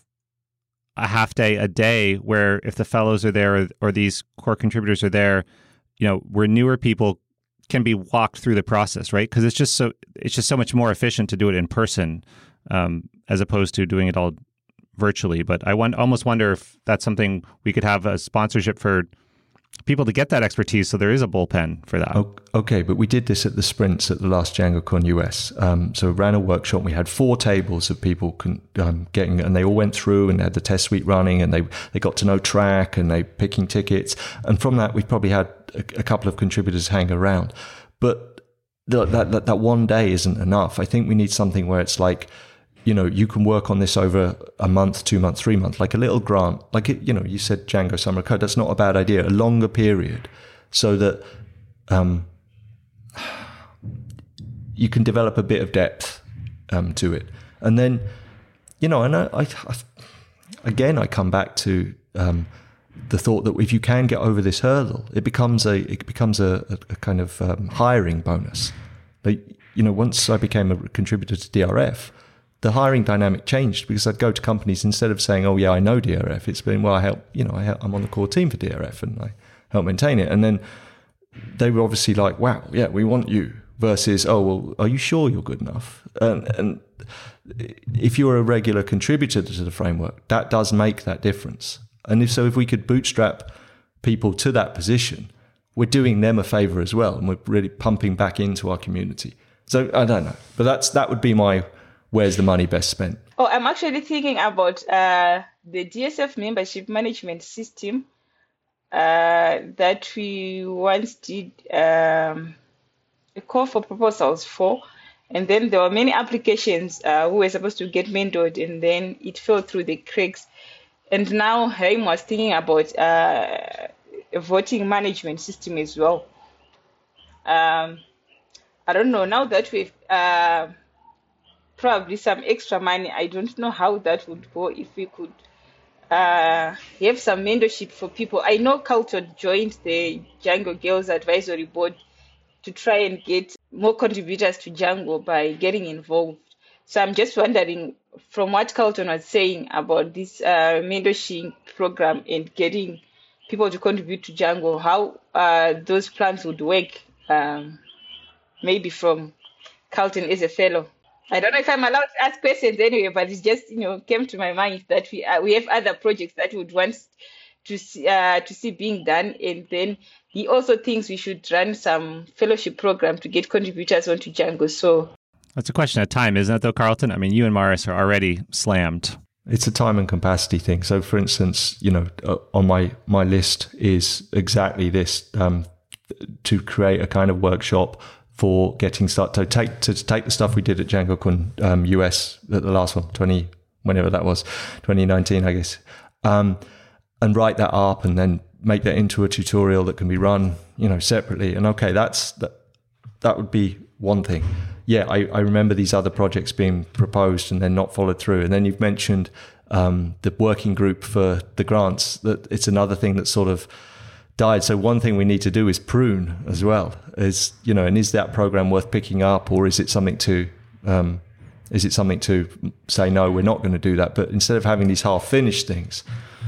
a half day, a day where if the fellows are there or, or these core contributors are there, you know, where newer people can be walked through the process, right? Because it's just so it's just so much more efficient to do it in person um, as opposed to doing it all virtually. But I want, almost wonder if that's something we could have a sponsorship for people to get that expertise, so there is a bullpen for that. Okay, but we did this at the sprints at the last DjangoCon U S. Um, so we ran a workshop. We had four tables of people con- um, getting, and they all went through and they had the test suite running, and they they got to know track and they picking tickets. And from that, we probably had a, a couple of contributors hang around. But the, that, that that one day isn't enough. I think we need something where it's like, you know, you can work on this over a month, two months, three months, like a little grant. Like, it, you know, you said Django Summer Code. That's not a bad idea. A longer period so that um, you can develop a bit of depth um, to it. And then, you know, and I, I, I again, I come back to um, the thought that if you can get over this hurdle, it becomes a it becomes a, a, a kind of um, hiring bonus. Like, you know, once I became a contributor to D R F, the hiring dynamic changed, because I'd go to companies, instead of saying, oh yeah, I know D R F, it's been, well, I help, you know, I help, I'm on the core team for D R F and I help maintain it. And then they were obviously like, wow, yeah, we want you, versus, oh, well, are you sure you're good enough? And, and if you're a regular contributor to the framework, that does make that difference. And if so, if we could bootstrap people to that position, we're doing them a favor as well. And we're really pumping back into our community. So I don't know, but that's, that would be my, where's the money best spent? Oh, I'm actually thinking about uh, the D S F membership management system uh, that we once did um, a call for proposals for. And then there were many applications uh, who were supposed to get mentored, and then it fell through the cracks. And now Haim was thinking about uh, a voting management system as well. Um, I don't know, now that we've... Uh, probably some extra money, I don't know how that would go if we could uh, have some mentorship for people. I know Carlton joined the Django Girls Advisory Board to try and get more contributors to Django by getting involved. So I'm just wondering, from what Carlton was saying about this uh, mentorship program and getting people to contribute to Django, how uh, those plans would work, um, maybe from Carlton as a fellow. I don't know if I'm allowed to ask questions anyway, but it just, you know, came to my mind that we uh, we have other projects that we would want to see, uh, to see being done. And then he also thinks we should run some fellowship program to get contributors onto Django. So that's a question of time, isn't it, though, Carlton? I mean, you and Maris are already slammed. It's a time and capacity thing. So, for instance, you know, uh, on my, my list is exactly this, um, to create a kind of workshop for getting started, to take to take the stuff we did at DjangoCon um, U S, at the last one, twenty, whenever that was, twenty nineteen, I guess, um, and write that up and then make that into a tutorial that can be run, you know, separately. And okay, that's that, that would be one thing. Yeah, I, I remember these other projects being proposed and then not followed through. And then you've mentioned um, the working group for the grants. That it's another thing that sort of died. So one thing we need to do is prune as well. Is, you know, and is that program worth picking up, or is it something to um, is it something to say no, we're not going to do that? But instead of having these half finished things,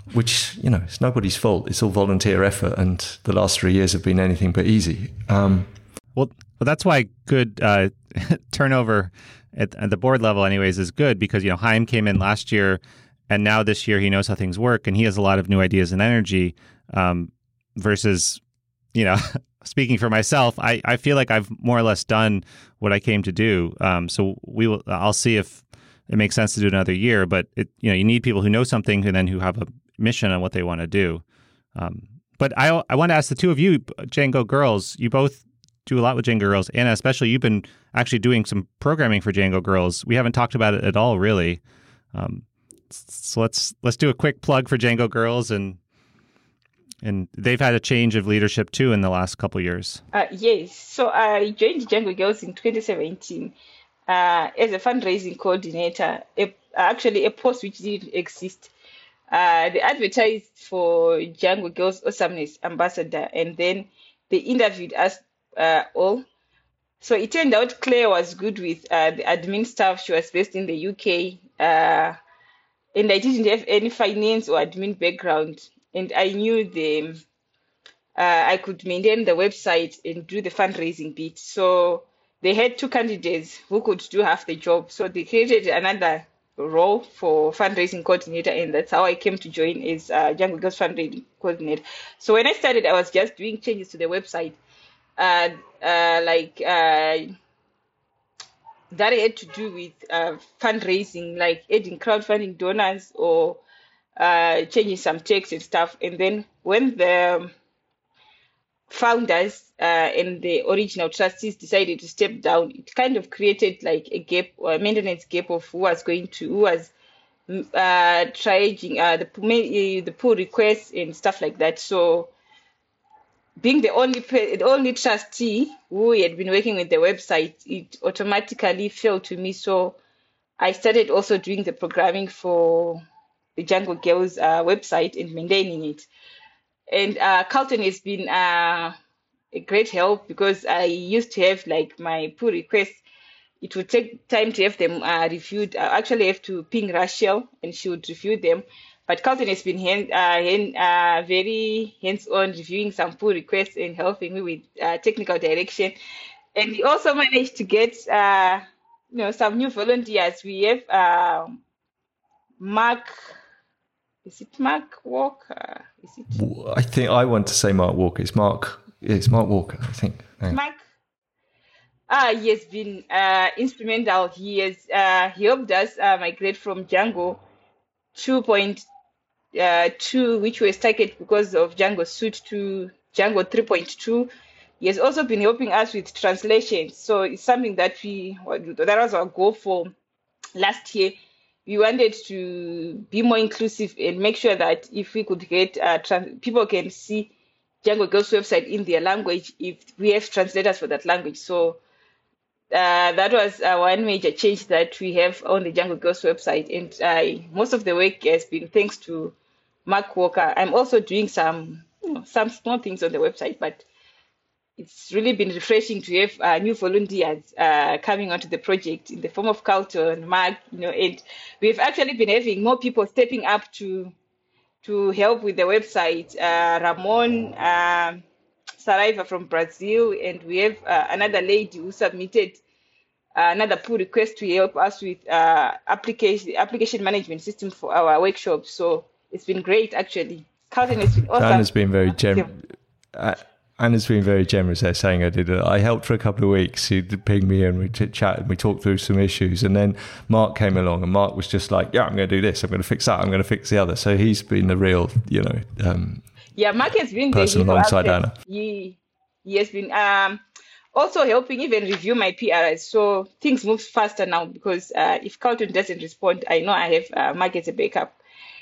which, you know, it's nobody's fault. It's all volunteer effort. And the last three years have been anything but easy. Um, well, well, that's why good uh, turnover at, at the board level anyways is good, because, you know, Chaim came in last year and now this year he knows how things work and he has a lot of new ideas and energy um, versus, you know, speaking for myself, I, I feel like I've more or less done what I came to do. Um, so we will, I'll see if it makes sense to do another year, but it, you know, you need people who know something and then who have a mission on what they want to do. Um, but I, I want to ask the two of you, Django Girls, you both do a lot with Django Girls. Anna, especially, you've been actually doing some programming for Django Girls. We haven't talked about it at all, really. Um, so let's, let's do a quick plug for Django Girls, and And they've had a change of leadership too in the last couple of years. Uh, yes. So I joined Django Girls in twenty seventeen uh, as a fundraising coordinator. A, actually, a post which didn't exist. Uh, they advertised for Django Girls Awesomeness Ambassador, and then they interviewed us uh, all. So it turned out Claire was good with uh, the admin staff. She was based in the U K, uh, and I didn't have any finance or admin background. And I knew the uh, I could maintain the website and do the fundraising bit. So they had two candidates who could do half the job. So they created another role for fundraising coordinator, and that's how I came to join as uh, Django Girls fundraising coordinator. So when I started, I was just doing changes to the website, uh, uh, like uh, that had to do with uh, fundraising, like adding crowdfunding donors or uh changing some text and stuff. And then when the founders uh, and the original trustees decided to step down, it kind of created like a gap or a maintenance gap of who was going to who was uh triaging uh the the pull requests and stuff like that. So being the only the only trustee who had been working with the website, it automatically fell to me. So I started also doing the programming for the Django Girls uh, website and maintaining it. And uh, Carlton has been uh, a great help, because I used to have like my pull requests. It would take time to have them uh, reviewed. I actually have to ping Rachel and she would review them. But Carlton has been hand, uh, hand, uh, very hands-on reviewing some pull requests and helping me with uh, technical direction. And we also managed to get uh, you know, some new volunteers. We have uh, Mark... Is it Mark Walker? Is it? I think I want to say Mark Walker. It's Mark. It's Mark Walker, I think. Yeah. Mark. Ah, he has been uh, instrumental. He has uh, he helped us uh, migrate from Django two point two, which was targeted because of Django Suite, to Django three point two. He has also been helping us with translations. So it's something that we that was our goal for last year. We wanted to be more inclusive and make sure that if we could get uh, trans- people can see Django Girls website in their language, if we have translators for that language. So uh, that was uh, one major change that we have on the Django Girls website. And uh, most of the work has been thanks to Mark Walker. I'm also doing some, you know, some small things on the website, but it's really been refreshing to have uh, new volunteers uh, coming onto the project in the form of Carlton, Mark, you know, and we've actually been having more people stepping up to to help with the website. Uh, Ramon uh, Saraiva from Brazil, and we have uh, another lady who submitted uh, another pull request to help us with uh, application application management system for our workshops. So it's been great, actually. Carlton has been awesome. Anna's been very generous. Uh, Anna's been very generous there, saying I did it. I helped for a couple of weeks. He pinged me and we chatted, we talked through some issues. And then Mark came along, and Mark was just like, yeah, I'm going to do this. I'm going to fix that. I'm going to fix the other. So he's been the real, you know, um, yeah, Mark has been person the alongside Anna. He, he has been um, also helping even review my P R S. So things move faster now, because uh, if Carlton doesn't respond, I know I have uh, Mark as a backup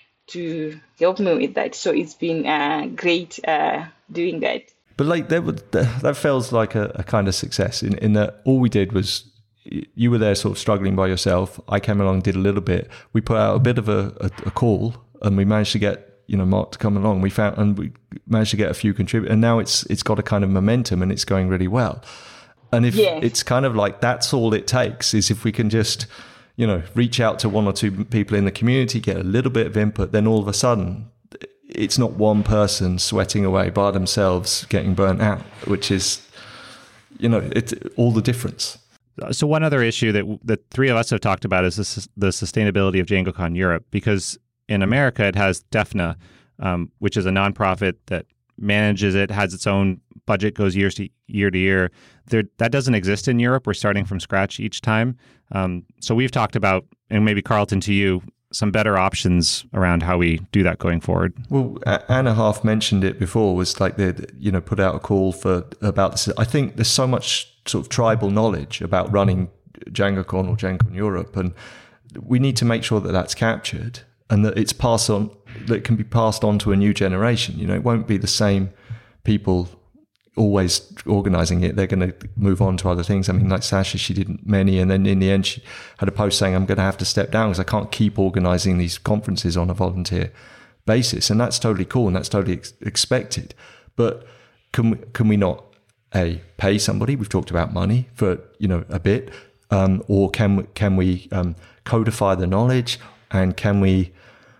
to help me with that. So it's been uh, great uh, doing that. But like that, would, that feels like a, a kind of success in, in that all we did was, you were there sort of struggling by yourself. I came along, did a little bit. We put out a bit of a, a, a call, and we managed to get, you know, Mark to come along. We found, and we managed to get a few contributors, and now it's it's got a kind of momentum, and it's going really well. And if yeah. it's kind of like, that's all it takes, is if we can just, you know, reach out to one or two people in the community, get a little bit of input, then all of a sudden it's not one person sweating away by themselves getting burnt out, which is, you know, it's all the difference. So one other issue that the three of us have talked about is this, the sustainability of DjangoCon Europe, because in America it has DEFNA, um, which is a nonprofit that manages it, has its own budget, goes years to year to year. There, that doesn't exist in Europe. We're starting from scratch each time. Um, so we've talked about, and maybe Carlton to you, some better options around how we do that going forward. Well, Anna half mentioned it before, was like they, you know, put out a call for about this. I think there's so much sort of tribal knowledge about running DjangoCon or DjangoCon Europe, and we need to make sure that that's captured and that it's passed on, that it can be passed on to a new generation. You know, it won't be the same people always organizing it. They're going to move on to other things. I mean, like Sasha, she did many, and then in the end she had a post saying, I'm going to have to step down because I can't keep organizing these conferences on a volunteer basis. And that's totally cool, and that's totally ex- expected. But can we, can we not, A, pay somebody? We've talked about money for, you know, a bit. Um, or can, can we um, codify the knowledge, and can we,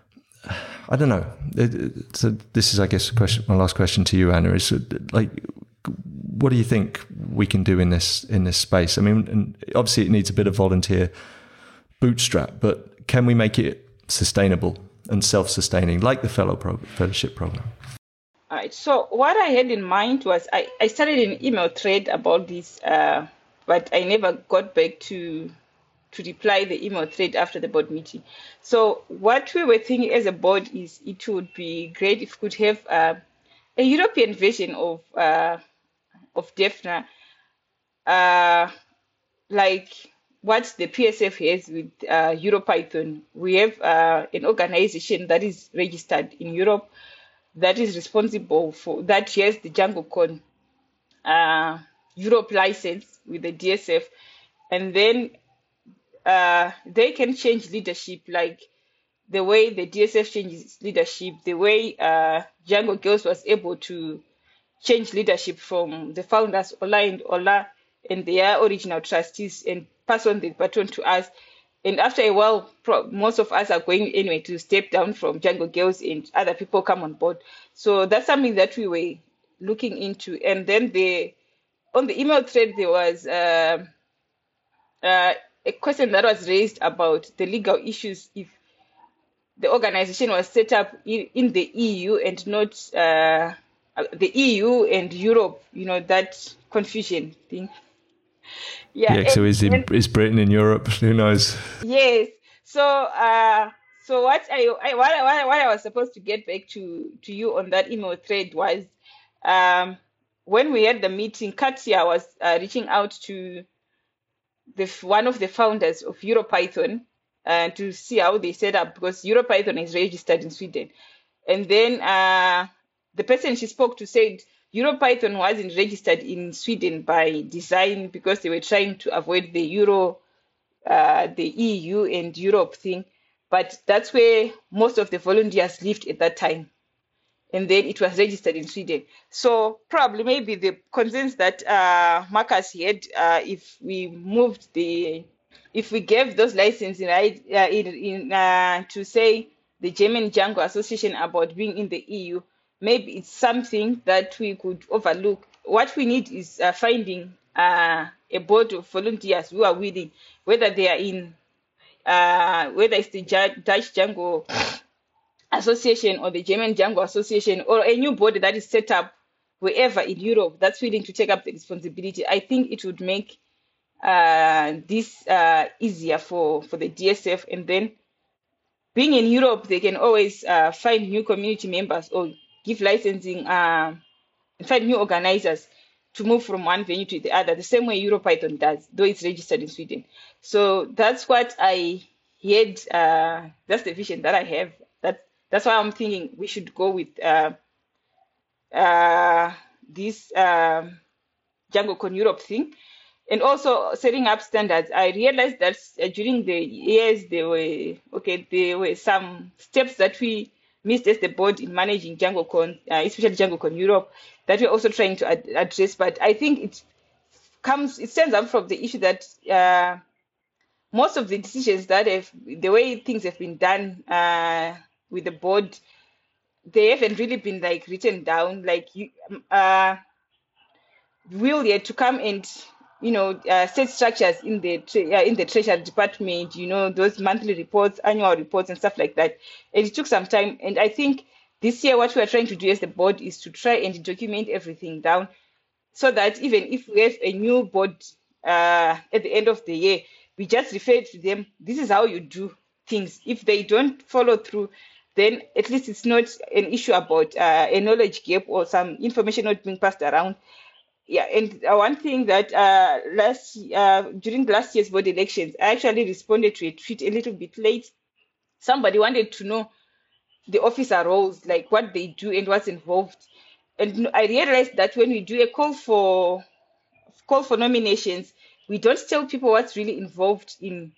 I don't know. So this is, I guess, a question, my last question to you, Anna, is like, what do you think we can do in this in this space? I mean, and obviously it needs a bit of volunteer bootstrap, but can we make it sustainable and self-sustaining, like the fellow pro- fellowship program? All right. So what I had in mind was I, I started an email thread about this, uh, but I never got back to to reply the email thread after the board meeting. So what we were thinking as a board is it would be great if we could have uh, a European version of uh, of DEFNA, uh, like what the P S F has with uh, EuroPython. We have uh, an organization that is registered in Europe that is responsible for, that has the DjangoCon uh, Europe license with the D S F, and then uh, they can change leadership, like the way the D S F changes leadership, the way uh, Django Girls was able to change leadership from the founders, Ola and Ola, and their original trustees, and pass on the baton to us. And after a while, pro- most of us are going anyway to step down from Django Girls, and other people come on board. So that's something that we were looking into. And then the on the email thread, there was uh, uh, a question that was raised about the legal issues if the organization was set up in, in the E U and not uh, the E U and Europe, you know, that confusion thing. Yeah, yeah, so is, in, is Britain in Europe? Who knows? Yes. So, uh, so what I, I what, I, what I was supposed to get back to, to you on that email thread was, um, when we had the meeting, Katya was uh, reaching out to the one of the founders of EuroPython uh, to see how they set up, because EuroPython is registered in Sweden. And then uh, the person she spoke to said EuroPython wasn't registered in Sweden by design because they were trying to avoid the Euro, uh, the E U and Europe thing. But that's where most of the volunteers lived at that time. And then it was registered in Sweden. So probably maybe the concerns that uh, Marcus had, uh, if we moved the, if we gave those licenses right, uh, in, in, uh, to say the German Django Association about being in the E U, maybe it's something that we could overlook. What we need is uh, finding uh, a board of volunteers who are willing, whether they are in, uh, whether it's the Dutch Django Association or the German Django Association, or a new body that is set up wherever in Europe that's willing to take up the responsibility. I think it would make uh, this uh, easier for, for the D S F. And then being in Europe, they can always uh, find new community members or give licensing uh, and find new organizers to move from one venue to the other, the same way EuroPython does, though it's registered in Sweden. So that's what I had, uh, that's the vision that I have. That That's why I'm thinking we should go with uh, uh, this uh, DjangoCon Europe thing. And also setting up standards. I realized that uh, during the years, there were, okay, there were some steps that we missed as the board in managing DjangoCon, uh, especially DjangoCon Europe, that we're also trying to ad- address. But I think it comes, it stems up from the issue that uh, most of the decisions that have, the way things have been done uh, with the board, they haven't really been like written down. Like you, uh, will yet to come and you know uh, set structures in the tre- uh, in the treasury department. You know those monthly reports, annual reports, and stuff like that. And it took some time. And I think this year what we are trying to do as the board is to try and document everything down, so that even if we have a new board uh, at the end of the year, we just refer to them. This is how you do things. If they don't follow through, then at least it's not an issue about uh, a knowledge gap or some information not being passed around. Yeah, and uh, one thing that uh, last uh, during last year's board elections, I actually responded to a tweet a little bit late. Somebody wanted to know the officer roles, like what they do and what's involved. And I realized that when we do a call for call for nominations, we don't tell people what's really involved in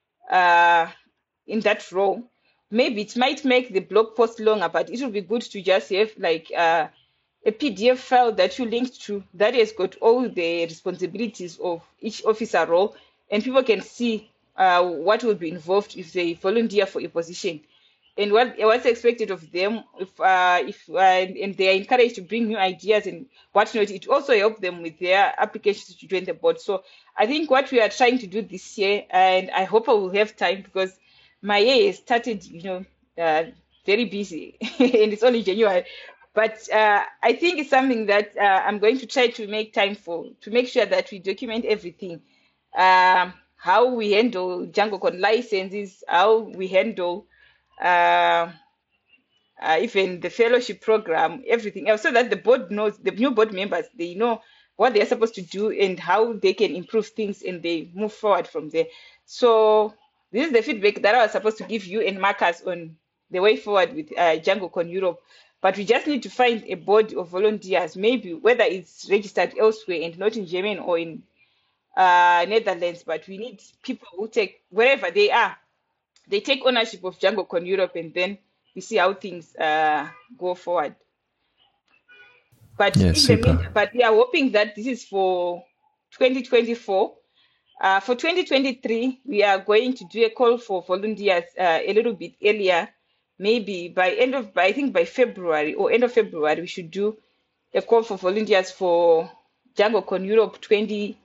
uh, in that role. Maybe it might make the blog post longer, but it would be good to just have like uh, a P D F file that you linked to that has got all the responsibilities of each officer role, and people can see uh, what will be involved if they volunteer for a position and what what's expected of them. If uh, if uh, and they are encouraged to bring new ideas and whatnot, it also helps them with their applications to join the board. So I think what we are trying to do this year, and I hope I will have time because my year has started, you know, uh, very busy, and it's only January. But uh, I think it's something that uh, I'm going to try to make time for, to make sure that we document everything. Um, how we handle DjangoCon licenses, how we handle uh, uh, even the fellowship program, everything else, so that the board knows, the new board members, they know what they're supposed to do and how they can improve things, and they move forward from there. So this is the feedback that I was supposed to give you and Marcus on the way forward with uh, DjangoCon Europe. But we just need to find a board of volunteers, maybe whether it's registered elsewhere and not in Germany or in uh, Netherlands. But we need people who take, wherever they are, they take ownership of DjangoCon Europe, and then we see how things uh, go forward. But yeah, in super. the meantime, but we are hoping that this is for twenty twenty-four. Uh, for twenty twenty-three, we are going to do a call for volunteers uh, a little bit earlier. Maybe by end of, by, I think by February or end of February, we should do a call for volunteers for DjangoCon Europe twenty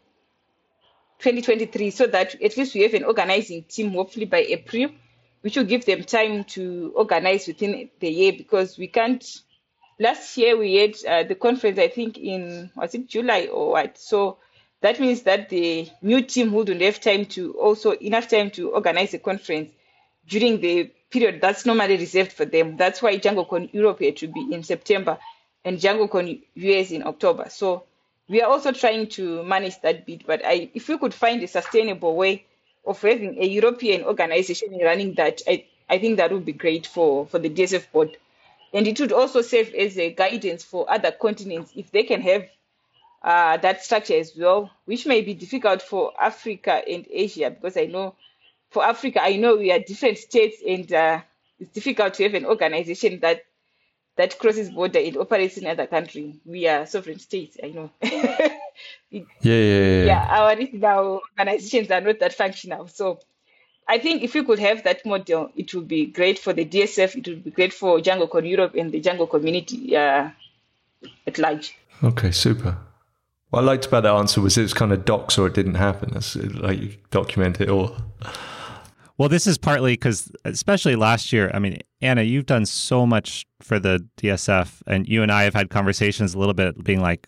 twenty-three, so that at least we have an organizing team, hopefully by April, which will give them time to organize within the year, because we can't. Last year we had uh, the conference, I think in, was it July or what? So that means that the new team wouldn't have time to also, enough time to organize a conference during the period that's normally reserved for them. That's why DjangoCon Europe had to be in September and DjangoCon U S in October. So we are also trying to manage that bit. But I, if we could find a sustainable way of having a European organization running that, I, I think that would be great for, for the D S F board. And it would also serve as a guidance for other continents if they can have uh, that structure as well, which may be difficult for Africa and Asia, because I know for Africa, I know we are different states, and uh, it's difficult to have an organization that that crosses border and operates in another country. We are sovereign states, I know. it, Yeah, yeah, yeah. yeah, our regional organizations are not that functional. So I think if we could have that model, it would be great for the D S F, it would be great for DjangoCon Europe and the Django community uh, at large. Okay, super. What I liked about that answer was it was kind of docs or it didn't happen. It's like you document it all. Well, this is partly because, especially last year, I mean, Anna, you've done so much for the D S F, and you and I have had conversations a little bit being like,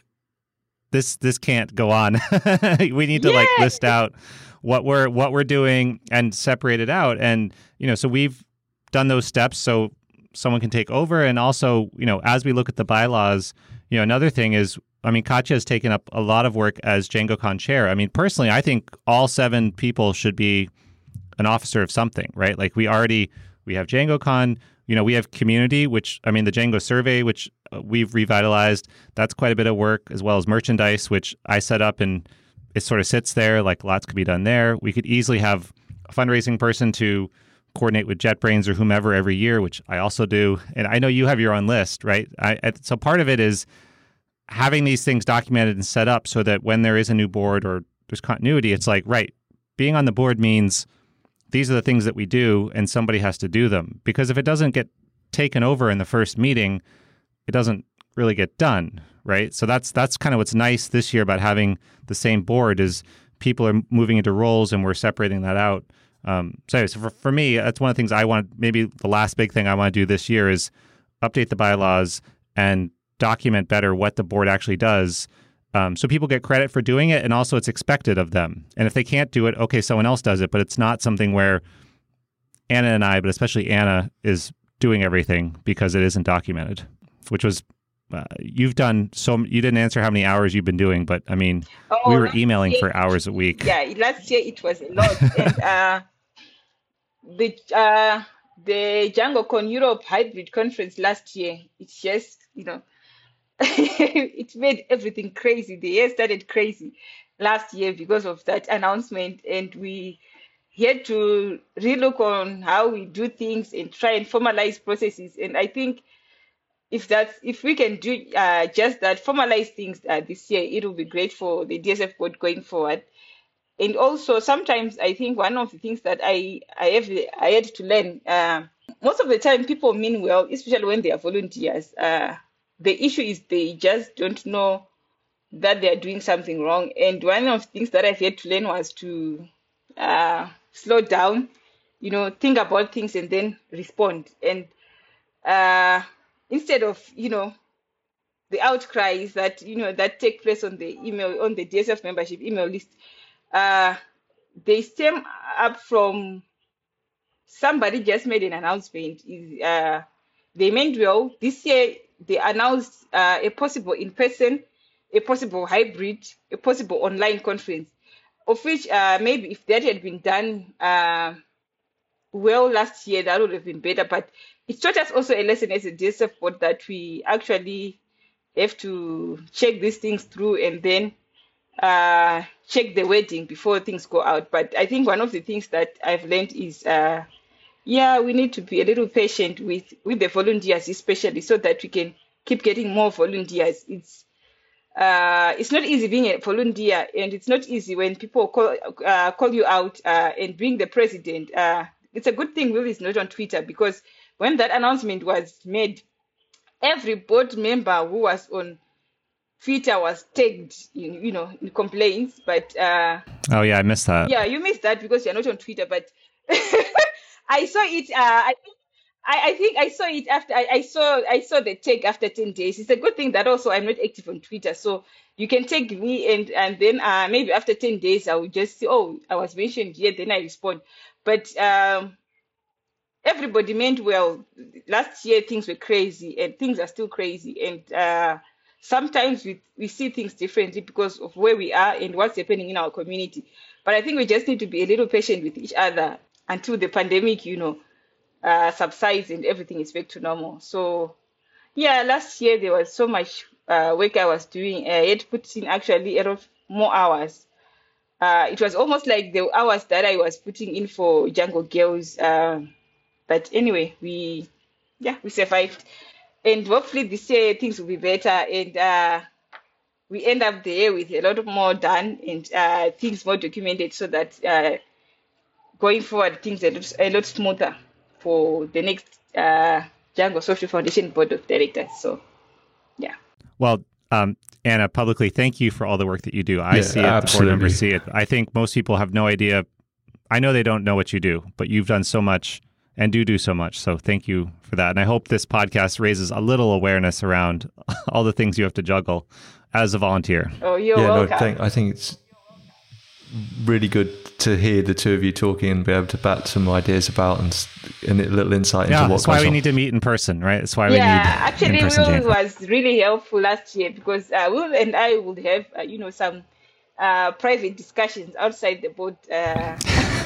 this this can't go on. We need to Yeah. like list out what we're what we're doing and separate it out. And, you know, so we've done those steps so someone can take over. And also, you know, as we look at the bylaws, you know, another thing is, I mean, Katja has taken up a lot of work as DjangoCon chair. I mean, personally, I think all seven people should be an officer of something, right? Like we already, we have DjangoCon, you know, we have community, which, I mean, the Django survey, which uh, we've revitalized, that's quite a bit of work, as well as merchandise, which I set up and it sort of sits there, like lots could be done there. We could easily have a fundraising person to coordinate with JetBrains or whomever every year, which I also do. And I know you have your own list, right? I, I, so part of it is having these things documented and set up so that when there is a new board or there's continuity, it's like, right, being on the board means these are the things that we do and somebody has to do them. Because if it doesn't get taken over in the first meeting, it doesn't really get done, right? So that's that's kind of what's nice this year about having the same board is people are moving into roles and we're separating that out. Um, so, anyway, so for, for me, that's one of the things I want, maybe the last big thing I want to do this year is update the bylaws and document better what the board actually does. Um, so people get credit for doing it, and also it's expected of them. And if they can't do it, okay, someone else does it, but it's not something where Anna and I, but especially Anna, is doing everything because it isn't documented, which was, uh, you've done so, you didn't answer how many hours you've been doing, but I mean, oh, we were emailing year, for hours a week. Yeah, last year it was a lot. and uh, the uh, the DjangoCon Europe hybrid conference last year, it's just, you know, it made everything crazy. The year started crazy last year because of that announcement, and we had to relook on how we do things and try and formalize processes. And I think if that's if we can do uh, just that, formalize things uh, this year, it will be great for the D S F board going forward. And also, sometimes I think one of the things that I I have I had to learn, uh, most of the time people mean well, especially when they are volunteers. Uh, the issue is they just don't know that they are doing something wrong. And one of the things that I've had to learn was to uh, slow down, you know, think about things and then respond. And uh, instead of, you know, the outcries that, you know, that take place on the email, on the D S F membership email list, uh, they stem up from somebody just made an announcement. Uh, they meant well. This year, they announced uh, a possible in-person, a possible hybrid, a possible online conference, of which uh, maybe if that had been done uh, well last year, that would have been better. But it taught us also a lesson as a D S F board that we actually have to check these things through and then uh, check the wording before things go out. But I think one of the things that I've learned is, uh, yeah, we need to be a little patient with, with the volunteers, especially so that we can keep getting more volunteers. It's uh, it's not easy being a volunteer, and it's not easy when people call uh, call you out uh, and bring the president. Uh, it's a good thing Will is not on Twitter, because when that announcement was made, every board member who was on Twitter was tagged, in, you know, in complaints. But uh, oh yeah, I missed that. Yeah, you missed that because you're not on Twitter. But I saw it. Uh, I, I I think I saw it after I, I saw I saw the tag after ten days. It's a good thing that also I'm not active on Twitter, so you can tag me and and then uh, maybe after ten days I will just see, oh, I was mentioned here, then I respond. But um, everybody meant well. Last year things were crazy, and things are still crazy, and uh, sometimes we, we see things differently because of where we are and what's happening in our community. But I think we just need to be a little patient with each other until the pandemic, you know, uh, subsides and everything is back to normal. So, yeah, last year there was so much uh, work I was doing. I had put in actually a lot more hours. Uh, it was almost like the hours that I was putting in for Jungle Girls. Uh, but anyway, we, yeah, we survived. And hopefully this year things will be better, and uh, we end up the year with a lot more done and uh, things more documented, so that uh, going forward things are a lot smoother for the next uh, Django Social Foundation Board of Directors. So, yeah. Well, um, Anna, publicly, thank you for all the work that you do. I yeah, see it, absolutely. The board members see it. I think most people have no idea. I know they don't know what you do, but you've done so much and do do so much. So thank you for that. And I hope this podcast raises a little awareness around all the things you have to juggle as a volunteer. Oh, you're yeah, welcome. No, thank, I think it's really good to hear the two of you talking and be able to bat some ideas about and, and a little insight yeah, into what that's why we on. need to meet in person, right? That's why yeah, we need actually, in-person Will Django. was really helpful last year because uh, Will and I would have, uh, you know, some uh, private discussions outside the board, uh,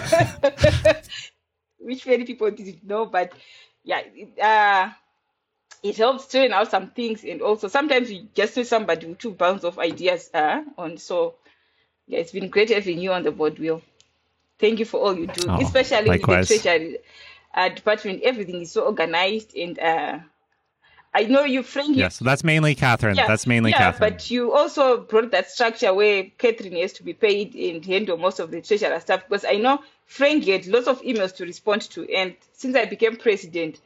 which many people didn't know. But yeah, it, uh, it helps turn out some things, and also sometimes you just need somebody to bounce off ideas uh, on. So yeah, it's been great having you on the board, Will. Thank you for all you do, oh, especially likewise. in the treasury uh, department. Everything is so organized, and uh, I know you, Frank. Yes, that's mainly Catherine. Yeah, that's mainly yeah, Catherine. But you also brought that structure where Catherine has to be paid and handle most of the treasurer stuff. Because I know Frank had lots of emails to respond to, and since I became president,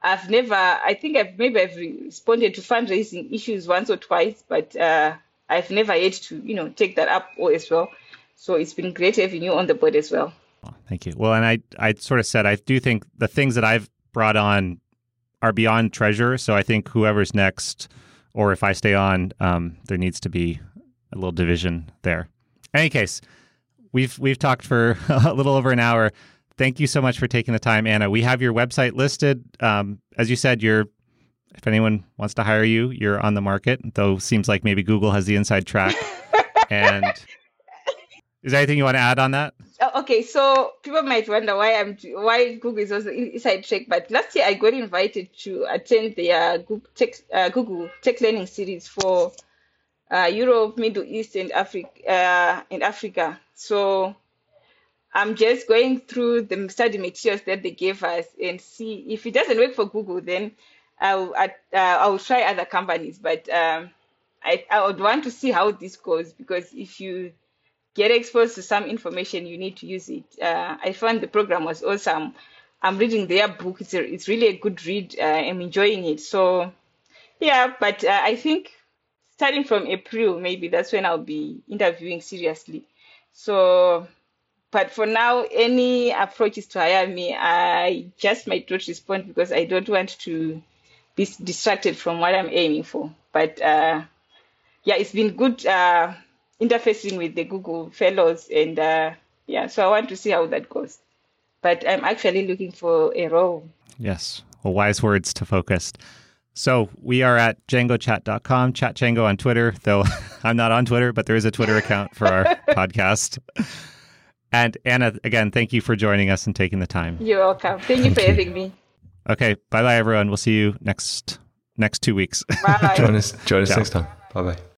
I've never, I think I've maybe I've responded to fundraising issues once or twice, but uh, I've never had to, you know, take that up as well. So it's been great having you on the board as well. Oh, thank you. Well, and I, I sort of said, I do think the things that I've brought on are beyond treasure. So I think whoever's next, or if I stay on, um, there needs to be a little division there. In any case, we've we've talked for a little over an hour. Thank you so much for taking the time, Anna. We have your website listed. Um, as you said, you're, if anyone wants to hire you, you're on the market, though seems like maybe Google has the inside track. And is there anything you want to add on that? Okay, so people might wonder why I'm why Google is also inside track. But last year I got invited to attend the uh, Google, Tech, uh, Google Tech Learning Series for uh, Europe, Middle East, and Africa. Uh, and Africa. So I'm just going through the study materials that they gave us and see if it doesn't work for Google, then I'll uh, I'll try other companies. But um, I I would want to see how this goes, because if you get exposed to some information, you need to use it. Uh, I found the program was awesome. I'm reading their book. It's a, it's really a good read. Uh, I'm enjoying it. So yeah, but uh, I think starting from April, maybe that's when I'll be interviewing seriously. So. But for now, any approaches to hire me, I just might not respond because I don't want to be distracted from what I'm aiming for. But uh, yeah, it's been good uh, interfacing with the Google fellows. And uh, yeah, so I want to see how that goes. But I'm actually looking for a role. Yes. Well, wise words to focus. So we are at django chat dot com, Chat Django on Twitter, though I'm not on Twitter, but there is a Twitter account for our podcast. And Anna, again, thank you for joining us and taking the time. You're welcome. Thank you for having me. Okay. Bye-bye, everyone. We'll see you next next two weeks. Bye. Join us, join us Ciao. next time. Bye-bye.